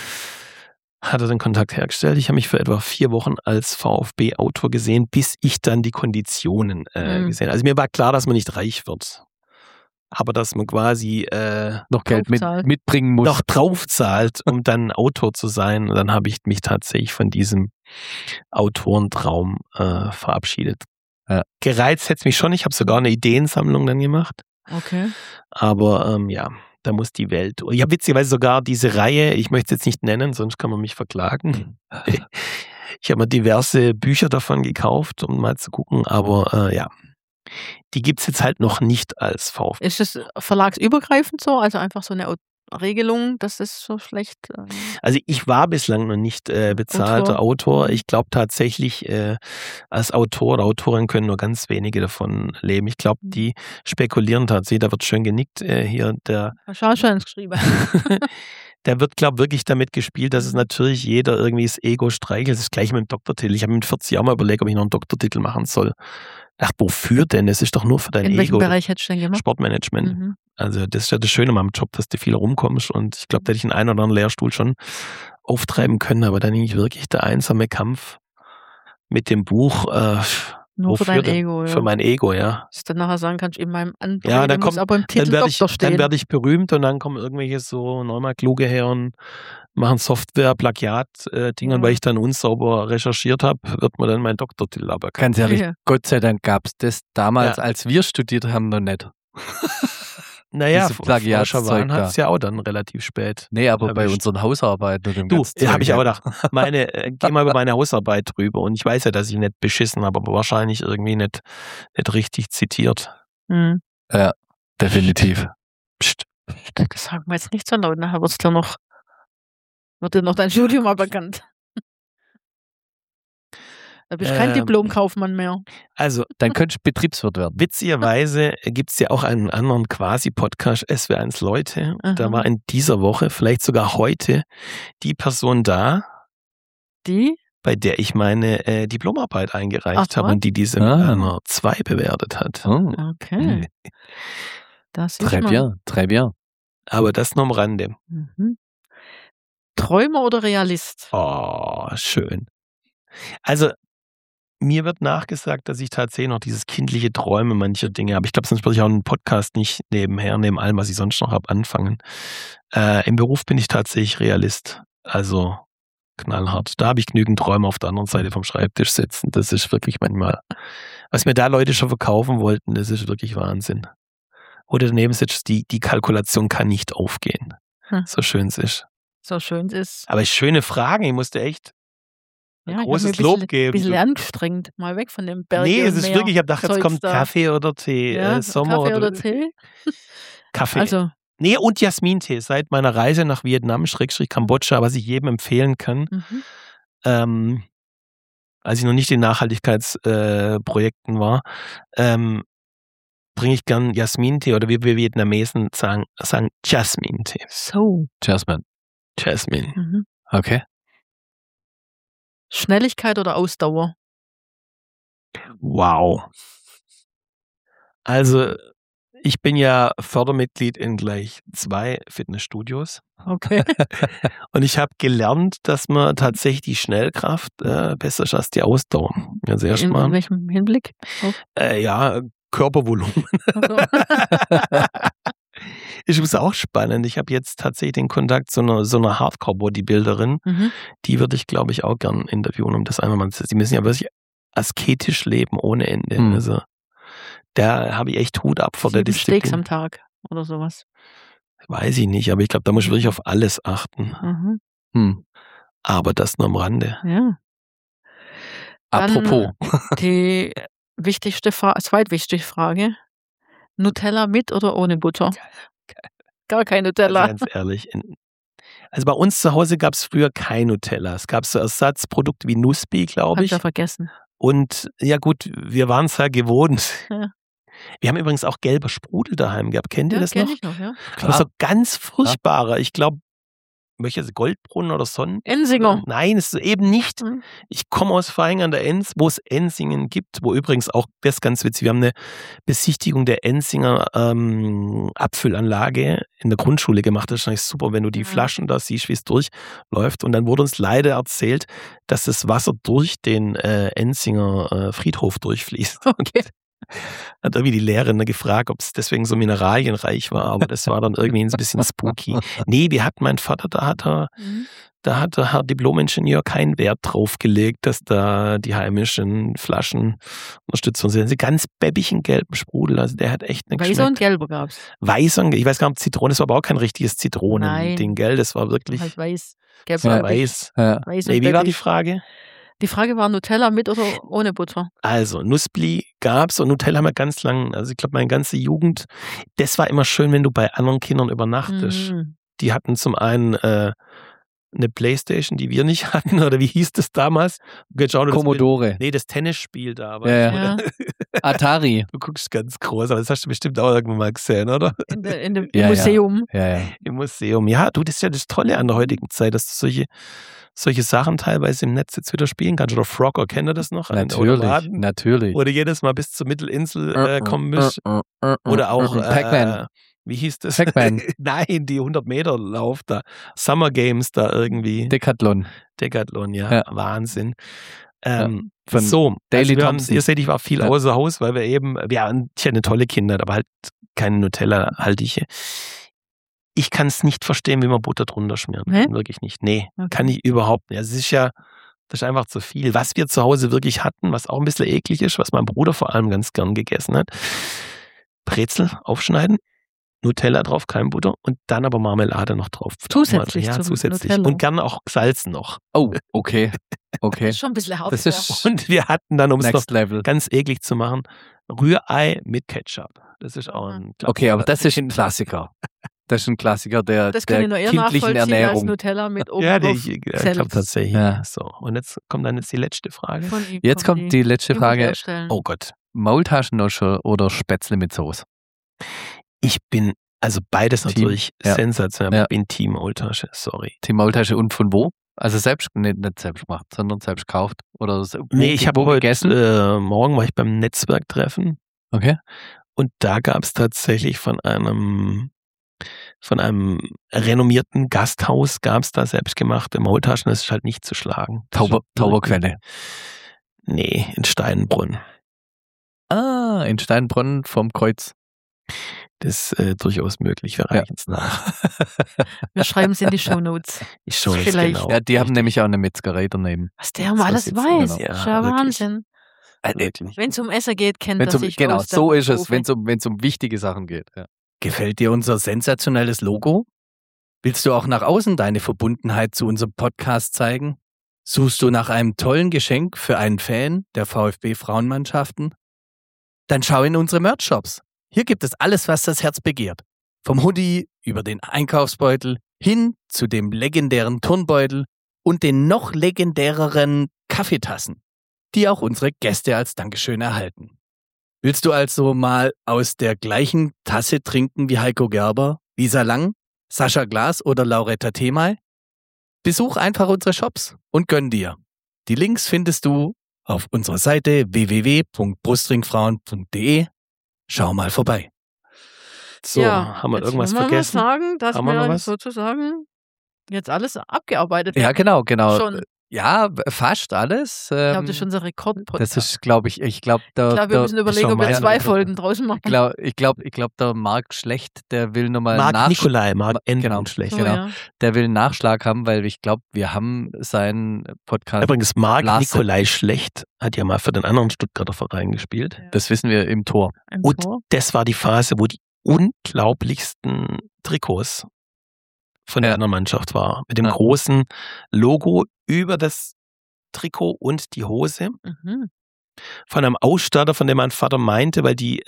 hat er den Kontakt hergestellt. Ich habe mich für etwa 4 Wochen als VfB-Autor gesehen, bis ich dann die Konditionen gesehen habe. Also mir war klar, dass man nicht reich wird. Aber dass man quasi noch Geld mitbringen muss. Noch draufzahlt, um dann Autor zu sein. Und dann habe ich mich tatsächlich von diesem Autorentraum verabschiedet. Ja. Gereizt hätte es mich schon. Ich habe sogar eine Ideensammlung dann gemacht. Okay. Aber da muss die Welt. Ich habe witzigerweise sogar diese Reihe, ich möchte es jetzt nicht nennen, sonst kann man mich verklagen. Ich habe mir diverse Bücher davon gekauft, um mal zu gucken, aber die gibt es jetzt halt noch nicht als VfB. Ist es verlagsübergreifend so? Also einfach so eine Regelung, dass das so schlecht... Also ich war bislang noch nicht bezahlter Autor. Ich glaube tatsächlich, als Autor oder Autorin können nur ganz wenige davon leben. Ich glaube, die spekulieren tatsächlich, da wird schön genickt hier. Schau schon geschrieben. Der wird, glaube ich, wirklich damit gespielt, dass es natürlich jeder irgendwie das Ego streichelt. Das ist gleich mit dem Doktortitel. Ich habe mir mit 40 Jahren mal überlegt, ob ich noch einen Doktortitel machen soll. Ach, wofür denn? Es ist doch nur für dein Ego. In welchem Bereich hättest du denn gemacht? Sportmanagement. Mhm. Also das ist ja das Schöne an meinem Job, dass du viel rumkommst und ich glaube, da hätte ich einen oder anderen Lehrstuhl schon auftreiben können, aber dann nicht wirklich der einsame Kampf mit dem Buch. Nur für dein Ego, Für mein Ego, ja. Dass du dann nachher sagen kannst, in meinem Antrag, dann muss aber im Titel Doktor stehen. Dann werde ich berühmt und dann kommen irgendwelche so neunmal Kluge her und machen Software-Plagiat-Dinger, weil ich dann unsauber recherchiert habe, wird man dann meinen Doktortitel aberkannt. Ganz ehrlich, Gott sei Dank gab es das damals, als wir studiert haben, noch nicht. Naja, Plagiatszeug hat es ja auch dann relativ spät. Nee, aber bei unseren Hausarbeiten. Du, habe ich auch gedacht. Geh mal über meine Hausarbeit drüber und ich weiß ja, dass ich nicht beschissen habe, aber wahrscheinlich irgendwie nicht richtig zitiert. Mhm. Ja, definitiv. Psst. Das sagen wir jetzt nicht so laut, nachher wird dir noch dein Studium aberkannt. Da bist du kein Diplomkaufmann mehr. Also, dann könntest du Betriebswirt werden. Witzigerweise gibt es ja auch einen anderen quasi-Podcast, SW1 Leute. Aha. Da war in dieser Woche, vielleicht sogar heute, die Person da, bei der ich meine Diplomarbeit eingereicht habe und die diese mit einer 2 bewertet hat. Oh. Okay. Das ist très bien. Aber das nur am Rande. Mhm. Träumer oder Realist? Oh, schön. Also, mir wird nachgesagt, dass ich tatsächlich noch dieses kindliche Träume mancher Dinge habe. Ich glaube, sonst würde ich auch einen Podcast nicht neben allem, was ich sonst noch habe, anfangen. Im Beruf bin ich tatsächlich Realist. Also knallhart. Da habe ich genügend Träume auf der anderen Seite vom Schreibtisch sitzen. Das ist wirklich manchmal, was mir da Leute schon verkaufen wollten, das ist wirklich Wahnsinn. Oder daneben sitzt, die Kalkulation kann nicht aufgehen. So schön es ist. So schön es ist. Aber schöne Fragen, ich musste echt großes Lob geben. Ein bisschen angestrengt, mal weg von dem Berg. Nee, es ist wirklich, ich habe gedacht, jetzt kommt Kaffee oder Tee. Sommer Kaffee oder Tee? Kaffee. Also. Nee, und Jasmintee. Seit meiner Reise nach Vietnam, Kambodscha, was ich jedem empfehlen kann. Als ich noch nicht in Nachhaltigkeitsprojekten war, bringe ich gern Jasmintee oder wie wir Vietnamesen sagen Jasmintee. So. Jasmine. Okay. Schnelligkeit oder Ausdauer? Wow. Also, ich bin ja Fördermitglied in gleich 2 Fitnessstudios. Okay. Und ich habe gelernt, dass man tatsächlich die Schnellkraft besser ist als die Ausdauer. Also erstmal. In welchem Hinblick? Körpervolumen. Also. Ist auch spannend. Ich habe jetzt tatsächlich den Kontakt zu einer Hardcore-Bodybuilderin. Die würde ich, glaube ich, auch gern interviewen, um das einmal mal zu sehen. Die müssen ja wirklich asketisch leben ohne Ende. Also da habe ich echt Hut ab vor der Disziplin. Steaks am Tag oder sowas. Weiß ich nicht, aber ich glaube, da muss ich wirklich auf alles achten. Aber das nur am Rande. Ja. Apropos. Die zweitwichtigste Frage. Nutella mit oder ohne Butter? Gar kein Nutella. Also ganz ehrlich. Also bei uns zu Hause gab es früher kein Nutella. Es gab so Ersatzprodukte wie Nussbi, glaube ich. Hab ich ja vergessen. Und ja gut, wir waren es ja gewohnt. Ja. Wir haben übrigens auch gelber Sprudel daheim gehabt. Kennt ihr das noch? Kenn ich noch, ja. Das war so ganz furchtbarer. Ich glaube, welches Goldbrunnen oder Sonnen? Ensinger. Nein, es ist eben nicht. Ich komme aus Vaihingen an der Enz, wo es Ensingen gibt, wo übrigens auch, das ist ganz witzig, wir haben eine Besichtigung der Enzinger Abfüllanlage in der Grundschule gemacht. Das ist eigentlich super, wenn du die Flaschen da siehst, wie es durchläuft. Und dann wurde uns leider erzählt, dass das Wasser durch den Enzinger Friedhof durchfließt. Okay. Hat irgendwie die Lehrerin gefragt, ob es deswegen so mineralienreich war, aber das war dann irgendwie ein bisschen spooky. Nee, wir hatten meinen Vater, da hat der Herr Diplom-Ingenieur keinen Wert drauf gelegt, dass da die heimischen Flaschen Unterstützung sind. Sie ganz bäbbigen gelben Sprudel, also der hat echt nicht geschmeckt. Weißer und gelber gab's. Weißer, ich weiß gar nicht, Zitrone, das war aber auch kein richtiges Zitronending, gell? Das war wirklich halt weiß. Gelb weiß. Ja. Weiß nee, wie war die Frage? Die Frage war Nutella mit oder ohne Butter? Also, Nussbli gab's und Nutella haben wir ganz lang, also ich glaube meine ganze Jugend, das war immer schön, wenn du bei anderen Kindern übernachtest. Die hatten zum einen eine Playstation, die wir nicht hatten, oder wie hieß das damals? Commodore. Das Tennisspiel da. Ja. Atari. Du guckst ganz groß, aber das hast du bestimmt auch irgendwann mal gesehen, oder? Im Museum. Ja. Im Museum. Ja, du, das ist ja das Tolle an der heutigen Zeit, dass du solche Sachen teilweise im Netz jetzt wieder spielen kannst. Oder Frogger, kennt ihr das noch? Natürlich. Oder jedes Mal bis zur Mittelinsel kommen müsst. Oder auch Pac-Man. Wie hieß das? Pac-Man. Nein, die 100-Meter-Lauf da. Summer Games da irgendwie. Decathlon, ja. Wahnsinn. Von Daily Thompson. Ihr seht, ich war viel außer Haus, weil ich hatte eine tolle Kindheit, aber halt keine Nutella-haltige. Ich kann es nicht verstehen, wie man Butter drunter schmieren. Wirklich nicht. Nee, kann ich überhaupt nicht. Also das ist einfach zu viel. Was wir zu Hause wirklich hatten, was auch ein bisschen eklig ist, was mein Bruder vor allem ganz gern gegessen hat. Brezel aufschneiden, Nutella drauf, kein Butter und dann aber Marmelade noch drauf. Zusätzlich. Zusätzlich. Und gerne auch Salz noch. Oh, okay. Das ist schon ein bisschen hart. Und wir hatten dann, um es noch Level. ganz eklig zu machen, Rührei mit Ketchup. Das ist auch ein Klassiker. Okay, aber das ist ein Klassiker. Das ist ein Klassiker der kindlichen Ernährung. Als Nutella mit oben ich glaube tatsächlich. Ja. So, und jetzt kommt die letzte Frage. Jetzt kommt die letzte Frage. Oh Gott. Maultaschennuschel oder Spätzle mit Soße? Ich bin, also beides natürlich sensationell, aber ich bin Team Maultasche, sorry. Team Maultasche und von wo? Also nicht selbst gemacht, sondern selbst gekauft? Oder ich habe heute morgen war ich beim Netzwerktreffen. Okay. Und da gab es tatsächlich von einem renommierten Gasthaus gab es da selbstgemachte Maultaschen, das ist halt nicht zu schlagen. Tauberquelle. Nee, in Steinbrunn. Ah, in Steinbrunn vom Kreuz. Das ist durchaus möglich, wir reichen es nach. Wir schreiben es in die Shownotes. Vielleicht. Genau. Ja, die haben nämlich auch eine Metzgerei daneben. Was der mal alles weiß. Genau. Ja, Wahnsinn. Wenn es um Essen geht, kennt er sich genau, aus. Genau, so ist es, wenn es um wichtige Sachen geht. Ja. Gefällt dir unser sensationelles Logo? Willst du auch nach außen deine Verbundenheit zu unserem Podcast zeigen? Suchst du nach einem tollen Geschenk für einen Fan der VfB-Frauenmannschaften? Dann schau in unsere Merch-Shops. Hier gibt es alles, was das Herz begehrt. Vom Hoodie über den Einkaufsbeutel hin zu dem legendären Turnbeutel und den noch legendäreren Kaffeetassen, die auch unsere Gäste als Dankeschön erhalten. Willst du also mal aus der gleichen Tasse trinken wie Heiko Gerber, Lisa Lang, Sascha Glas oder Lauretta Themay? Besuch einfach unsere Shops und gönn dir. Die Links findest du auf unserer Seite www.brustringfrauen.de. Schau mal vorbei. So, haben wir irgendwas vergessen? Sagen, dass wir sozusagen jetzt alles abgearbeitet haben. Ja, genau. Schon. Ja, fast alles. Ich glaube, das ist unser Rekordpodcast. Das ist, glaube ich, wir müssen überlegen, ob wir 2 Folgen draußen machen. Ich glaube, der Marc Schlecht, der will nochmal Marc Schlecht. Genau. Ja. Der will einen Nachschlag haben, weil ich glaube, wir haben seinen Podcast. Übrigens, Marc Nikolai Schlecht hat ja mal für den anderen Stuttgarter Verein gespielt. Ja. Das wissen wir im Tor. Und das war die Phase, wo die unglaublichsten Trikots von der anderen Mannschaft war. Mit dem großen Logo über das Trikot und die Hose. Mhm. Von einem Ausstatter, von dem mein Vater meinte,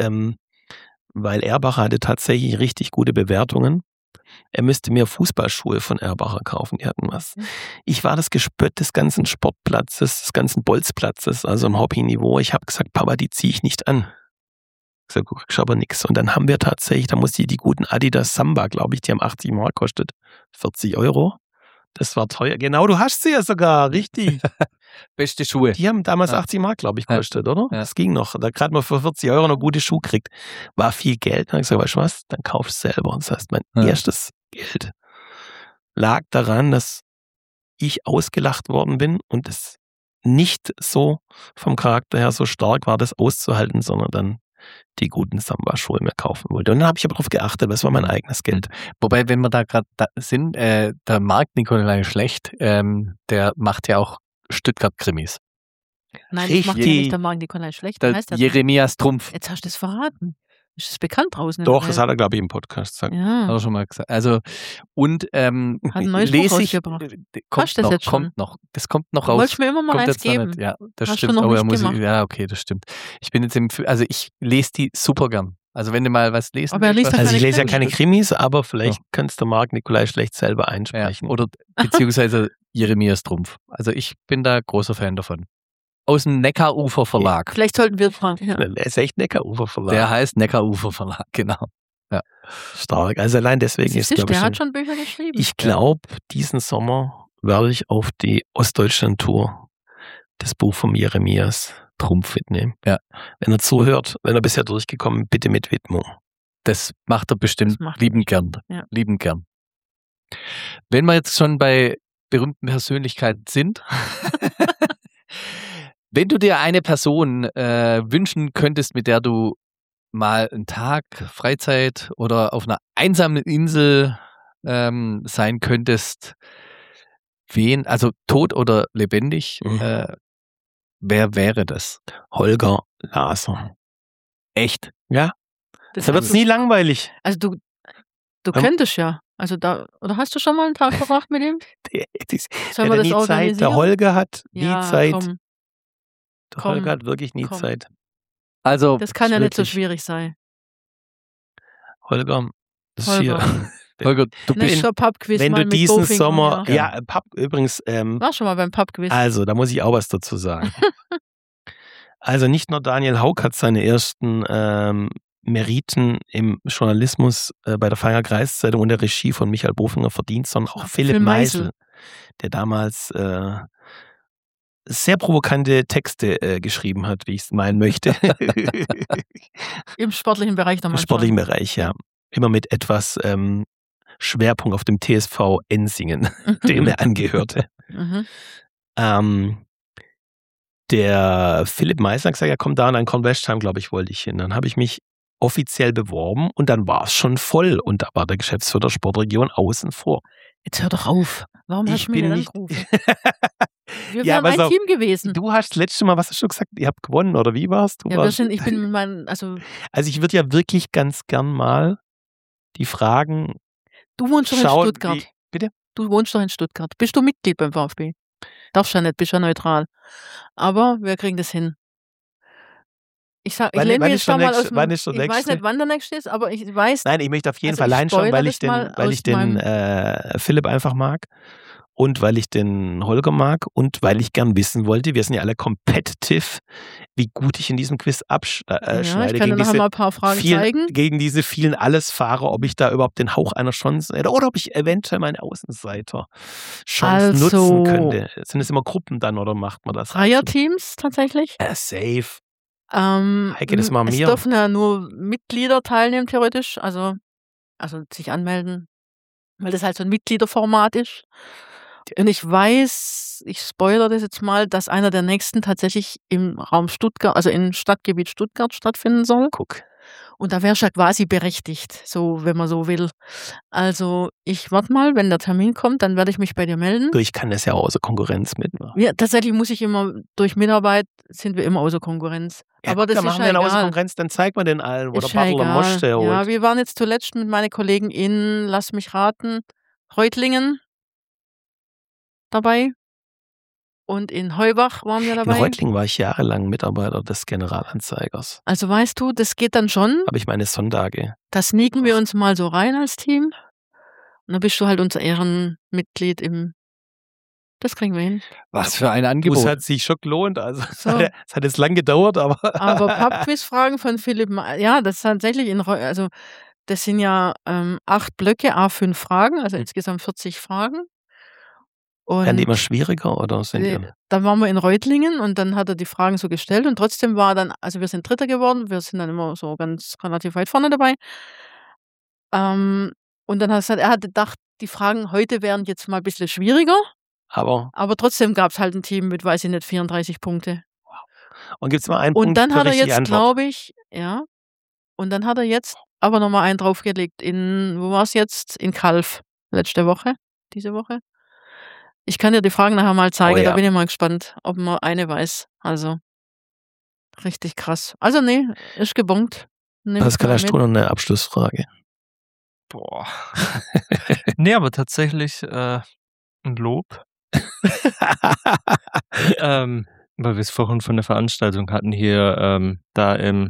weil Erbacher hatte tatsächlich richtig gute Bewertungen. Er müsste mir Fußballschuhe von Erbacher kaufen, die hatten was. Ich war das Gespött des ganzen Sportplatzes, des ganzen Bolzplatzes, also im Hobbyniveau. Ich habe gesagt, Papa, die ziehe ich nicht an. Ich sag, ich aber nix. Und dann haben wir tatsächlich, da musste ich die guten Adidas Samba, glaube ich, die haben 80 Mark, kostet 40 €. Das war teuer. Genau, du hast sie ja sogar, richtig. Beste Schuhe. Die haben damals 80 Mark, glaube ich, gekostet, oder? Ja. Das ging noch. Da gerade mal für 40 € noch gute Schuhe kriegt. War viel Geld. Dann habe ich gesagt, weißt du was, dann kaufst du selber. Das heißt, mein erstes Geld lag daran, dass ich ausgelacht worden bin und es nicht so vom Charakter her so stark war, das auszuhalten, sondern dann die guten Samba-Schuhe mir kaufen wollte. Und dann habe ich aber darauf geachtet, das war mein eigenes Geld. Wobei, wenn wir da gerade sind, der Marc Nikolai Schlecht, der macht ja auch Stuttgart-Krimis. Nein, das macht ja nicht der Marc Nikolai Schlecht. Der Jeremias Trumpf. Jetzt hast du es verraten. Ist das bekannt draußen? Doch, das hat er, glaube ich, im Podcast gesagt. Ja. Hat er schon mal gesagt. Also, und hat ein neues Buch rausgebracht. Kommt noch. Das kommt noch raus. Du wolltest mir immer mal eins geben. Ja, das hast stimmt. Du noch aber nicht gemacht. Ja, okay, das stimmt. Ich bin jetzt ich lese die super gern. Also wenn du mal was lesen aber ich lese ja keine Krimis, aber vielleicht kannst du Marc Nikolai Schlecht selber einsprechen. Ja, oder beziehungsweise Jeremias Trumpf. Also ich bin da großer Fan davon. Aus dem Neckarufer Verlag. Vielleicht sollten wir fragen. Ja. Der ist echt Neckarufer Verlag. Der heißt Neckarufer Verlag, genau. Ja. Stark. Also allein deswegen ist, glaube ich, der hat schon Bücher geschrieben. Ich glaube, diesen Sommer werde ich auf die Ostdeutschland-Tour das Buch von Jeremias Trumpf mitnehmen. Ja. Wenn er zuhört, wenn er bisher durchgekommen, bitte mit Widmung. Das macht er bestimmt liebend gern. Ja. Liebend gern. Wenn wir jetzt schon bei berühmten Persönlichkeiten sind, wenn du dir eine Person wünschen könntest, mit der du mal einen Tag Freizeit oder auf einer einsamen Insel sein könntest, wen, also tot oder lebendig, wer wäre das? Holger Laser. Echt? Ja. Da wird es nie langweilig. Also du könntest ja. Also oder hast du schon mal einen Tag verbracht mit ihm? Sollen wir das nie Zeit. Der Holger hat nie Zeit. Komm. Der Holger hat wirklich nie Zeit. Also das kann ja nicht so schwierig sein. Holger, das ist hier. Holger, du bist Pubquiz wenn mal du diesen Bofing Sommer, Pub übrigens. War schon mal beim Pubquiz. Also, da muss ich auch was dazu sagen. Also nicht nur Daniel Hauck hat seine ersten Meriten im Journalismus bei der Feinger Kreiszeitung und der Regie von Michael Bofinger verdient, sondern auch Philipp Meisel, der damals sehr provokante Texte geschrieben hat, wie ich es meinen möchte. Im sportlichen Bereich damals. Im sportlichen Bereich, ja. Immer mit etwas Schwerpunkt auf dem TSV Ensingen, dem er angehörte. Der Philipp Meisel hat gesagt, ja komm da an ein Kornwestheim, glaube ich, wollte ich hin. Dann habe ich mich offiziell beworben und dann war es schon voll und da war der Geschäftsführer der Sportregion außen vor. Jetzt hör doch auf. Warum hast du mich nicht angerufen? Wir wären ein Team gewesen. Du hast das letzte Mal, was hast du gesagt, ihr habt gewonnen oder wie war's? Ich bin mit meinen, also ich würde ja wirklich ganz gern mal die Fragen. Du wohnst doch in Stuttgart. Bitte? Du wohnst doch in Stuttgart. Bist du Mitglied beim VfB? Darfst ja nicht, bist ja neutral. Aber wir kriegen das hin. Ich lehne mich jetzt da mal aus dem, ich weiß nicht, wann der nächste ist, aber ich weiß. Nein, ich möchte auf jeden Fall reinschauen, weil ich den Philipp einfach mag und weil ich den Holger mag und weil ich gern wissen wollte, wir sind ja alle competitive, wie gut ich in diesem Quiz abschneide. Ich kann dir nachher mal ein paar Fragen zeigen. Gegen diese vielen Allesfahrer, ob ich da überhaupt den Hauch einer Chance hätte oder ob ich eventuell meine Außenseiter Chance nutzen könnte. Sind es immer Gruppen dann oder macht man das? Dreierteams tatsächlich? Safe. Heike, das machen wir. Es dürfen ja nur Mitglieder teilnehmen, theoretisch. Also sich anmelden, weil das halt so ein Mitgliederformat ist. Und ich weiß, ich spoilere das jetzt mal, dass einer der nächsten tatsächlich im Raum Stuttgart, also im Stadtgebiet Stuttgart stattfinden soll. Guck. Und da wärst du ja quasi berechtigt, so, wenn man so will. Also, ich warte mal, wenn der Termin kommt, dann werde ich mich bei dir melden. Ich kann das ja auch außer Konkurrenz mitmachen. Ja, tatsächlich muss ich immer, durch Mitarbeit sind wir immer außer Konkurrenz. Ja, aber das ist machen wir egal. außer Konkurrenz, dann zeigt man den allen, wo der Battler Mosch holt. Ja, wir waren jetzt zuletzt mit meinen Kollegen in, lass mich raten, Reutlingen dabei. Und in Heubach waren wir dabei. In Reutlingen war ich jahrelang Mitarbeiter des Generalanzeigers. Also weißt du, das geht dann schon. Habe ich meine Sonntage. Da sneaken wir uns mal so rein als Team. Und dann bist du halt unser Ehrenmitglied im... Das kriegen wir hin. Was für ein Angebot. Das hat sich schon gelohnt. Also es hat jetzt lang gedauert, aber... Aber Pubquiz-Fragen von Philipp... Ja, das ist tatsächlich... Also das sind ja 8 Blöcke, A5 Fragen, also insgesamt 40 Fragen. Werden die immer schwieriger oder sind die? Dann waren wir in Reutlingen und dann hat er die Fragen so gestellt und trotzdem war dann, also wir sind Dritter geworden, wir sind dann immer so ganz relativ weit vorne dabei. Und dann hat er gesagt, er hatte gedacht, die Fragen heute wären jetzt mal ein bisschen schwieriger, aber trotzdem gab es halt ein Team mit, weiß ich nicht, 34 Punkte. Und gibt es mal einen Und Punkt dann für hat er richtige jetzt, Antwort? glaube ich, und dann hat er jetzt aber nochmal einen draufgelegt wo war es jetzt? In Calw, diese Woche. Ich kann dir die Fragen nachher mal zeigen, da bin ich mal gespannt, ob man eine weiß. Also, richtig krass. Also, nee, ist gebongt. Pascal, hast du noch eine Abschlussfrage? Boah. Nee, aber tatsächlich ein Lob. Weil wir es vorhin von der Veranstaltung hatten hier da in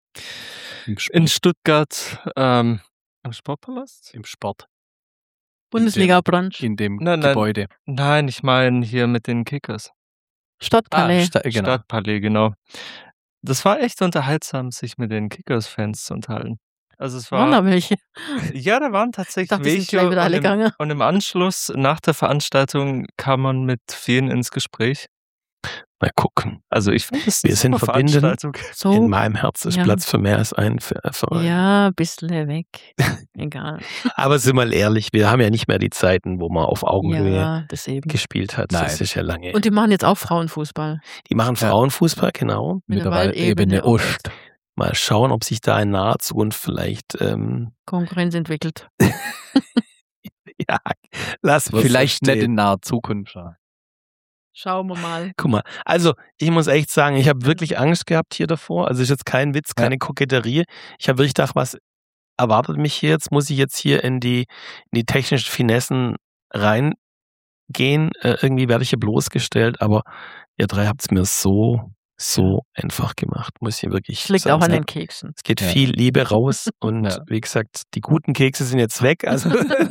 Stuttgart am Sportpalast? Im Sport. Bundesliga-Brunch. In dem Gebäude. Nein, ich meine hier mit den Kickers. Stadtpalais. Genau. Stadtpalais, genau. Das war echt unterhaltsam, sich mit den Kickers-Fans zu unterhalten. Also es war. Waren da welche? Ja, da waren tatsächlich Ich dachte, die sind gleich wieder alle gegangen. Und im Anschluss, nach der Veranstaltung, kam man mit vielen ins Gespräch. Mal gucken. Also ich finde, wir sind verbunden. So. In meinem Herz ist Platz für mehr als ein Verein. Ja, ein bisschen weg. Egal. Aber sind wir mal ehrlich, wir haben ja nicht mehr die Zeiten, wo man auf Augenhöhe gespielt hat. Nein. Das ist ja lange. Und die machen jetzt auch Frauenfußball. Die machen Frauenfußball, genau. Mit der Waldebene Ost. Mal schauen, ob sich da in naher Zukunft vielleicht Konkurrenz entwickelt. Ja, lass was vielleicht nicht in naher Zukunft. Schauen wir mal. Guck mal, also ich muss echt sagen, ich habe wirklich Angst gehabt hier davor. Also ist jetzt kein Witz, keine Koketterie. Ich habe wirklich gedacht, was erwartet mich hier jetzt? Muss ich jetzt hier in die technischen Finessen reingehen? Irgendwie werde ich hier bloßgestellt, aber ihr drei habt es mir so einfach gemacht, muss ich wirklich sagen. Liegt auch an den Keksen. Es geht viel Liebe raus und wie gesagt, die guten Kekse sind jetzt weg. Also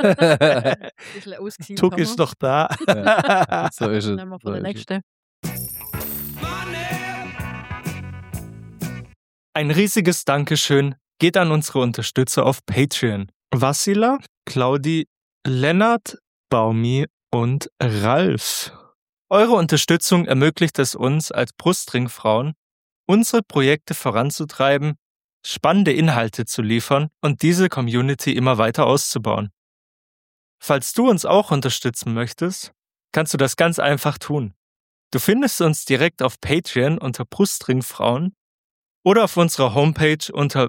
Tuck ist doch da. Ja. So ist es. Nehmen wir für die nächste. Ein riesiges Dankeschön geht an unsere Unterstützer auf Patreon. Vassila, Claudi, Lennart, Baumi und Ralf. Eure Unterstützung ermöglicht es uns als Brustringfrauen, unsere Projekte voranzutreiben, spannende Inhalte zu liefern und diese Community immer weiter auszubauen. Falls du uns auch unterstützen möchtest, kannst du das ganz einfach tun. Du findest uns direkt auf Patreon unter Brustringfrauen oder auf unserer Homepage unter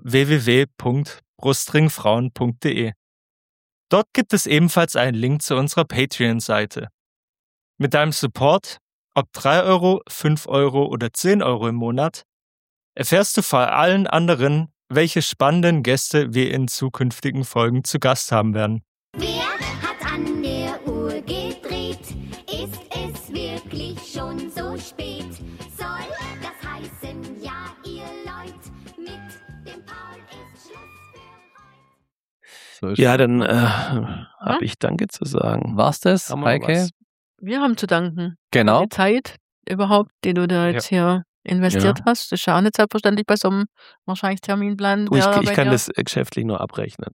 www.brustringfrauen.de. Dort gibt es ebenfalls einen Link zu unserer Patreon-Seite. Mit deinem Support, ob 3 Euro, 5 Euro oder 10 Euro im Monat, erfährst du vor allen anderen, welche spannenden Gäste wir in zukünftigen Folgen zu Gast haben werden. Wer hat an der Uhr gedreht? Ist es wirklich schon so spät? Soll das heißen, ja, ihr Leute, mit dem Paul ist Schluss für heute? Ja, dann habe ich Danke zu sagen. War's das, Heike? Wir haben zu danken. Genau. Die Zeit überhaupt, die du da jetzt hier investiert hast, das ist ja auch nicht selbstverständlich bei so einem wahrscheinlich Terminplan. Ich kann das geschäftlich nur abrechnen.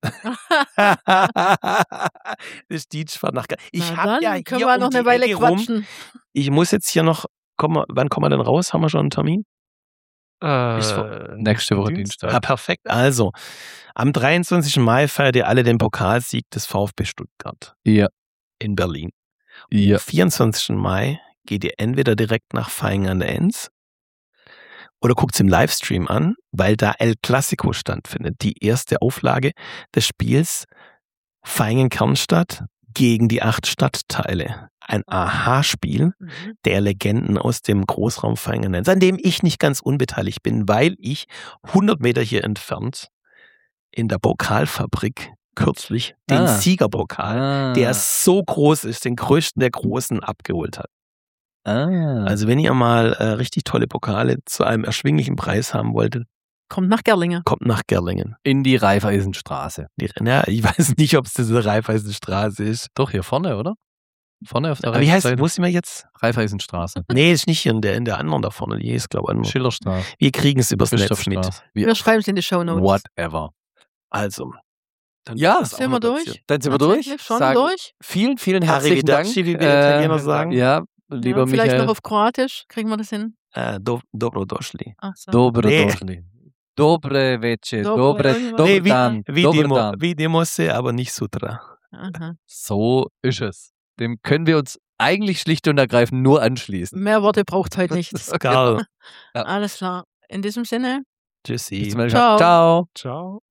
Das Dienstfahrt nach. Ich habe ja können wir noch eine Weile quatschen. Ich muss jetzt hier noch. Wann kommen wir denn raus? Haben wir schon einen Termin? Nächste Woche Dienstag. Ah, perfekt. Also, am 23. Mai feiert ihr alle den Pokalsieg des VfB Stuttgart. Ja. In Berlin. Ja. Am 24. Mai geht ihr entweder direkt nach Vaihingen an der Enns oder guckt es im Livestream an, weil da El Clasico stattfindet. Die erste Auflage des Spiels Vaihingen-Kernstadt gegen die 8 Stadtteile. Ein Aha-Spiel der Legenden aus dem Großraum Vaihingen, an dem ich nicht ganz unbeteiligt bin, weil ich 100 Meter hier entfernt in der Pokalfabrik kürzlich den Siegerpokal, der so groß ist, den größten der Großen, abgeholt hat. Also wenn ihr mal richtig tolle Pokale zu einem erschwinglichen Preis haben wolltet, kommt nach Gerlingen. In die Raiffeisenstraße. Ja, ich weiß nicht, ob es diese Raiffeisenstraße ist. Doch, hier vorne, oder? Vorne auf der Wie heißt, wo sind wir jetzt? Raiffeisenstraße. Nee, ist nicht hier in der anderen da vorne. Die ist, glaube ich, Schillerstraße. Wir kriegen es übers Netz mit. Wir schreiben es in die Shownotes. Whatever. Also, Dann Ja, ist das auch sind wir noch durch? passiert. Dann sind wir durch. Tatsächlich schon Sagen durch? Vielen, vielen herzlichen Dank. Arrivederci, wie wir Italiener sagen. Ja, lieber Ja, vielleicht Michael. noch auf Kroatisch. Kriegen wir das hin? Dobrodošli. Ach so. Dobrodošli. Dobre večer. Dobre- Dobre Nee, dan. Vidimo, vidimo se, aber nicht Sutra. Aha. So ist es. Dem können wir uns eigentlich schlicht und ergreifend nur anschließen. Mehr Worte braucht heute nicht. Skal. Ja. Alles klar. In diesem Sinne, Tschüssi. Bis zum nächsten Ciao. Mal. Ciao. Ciao.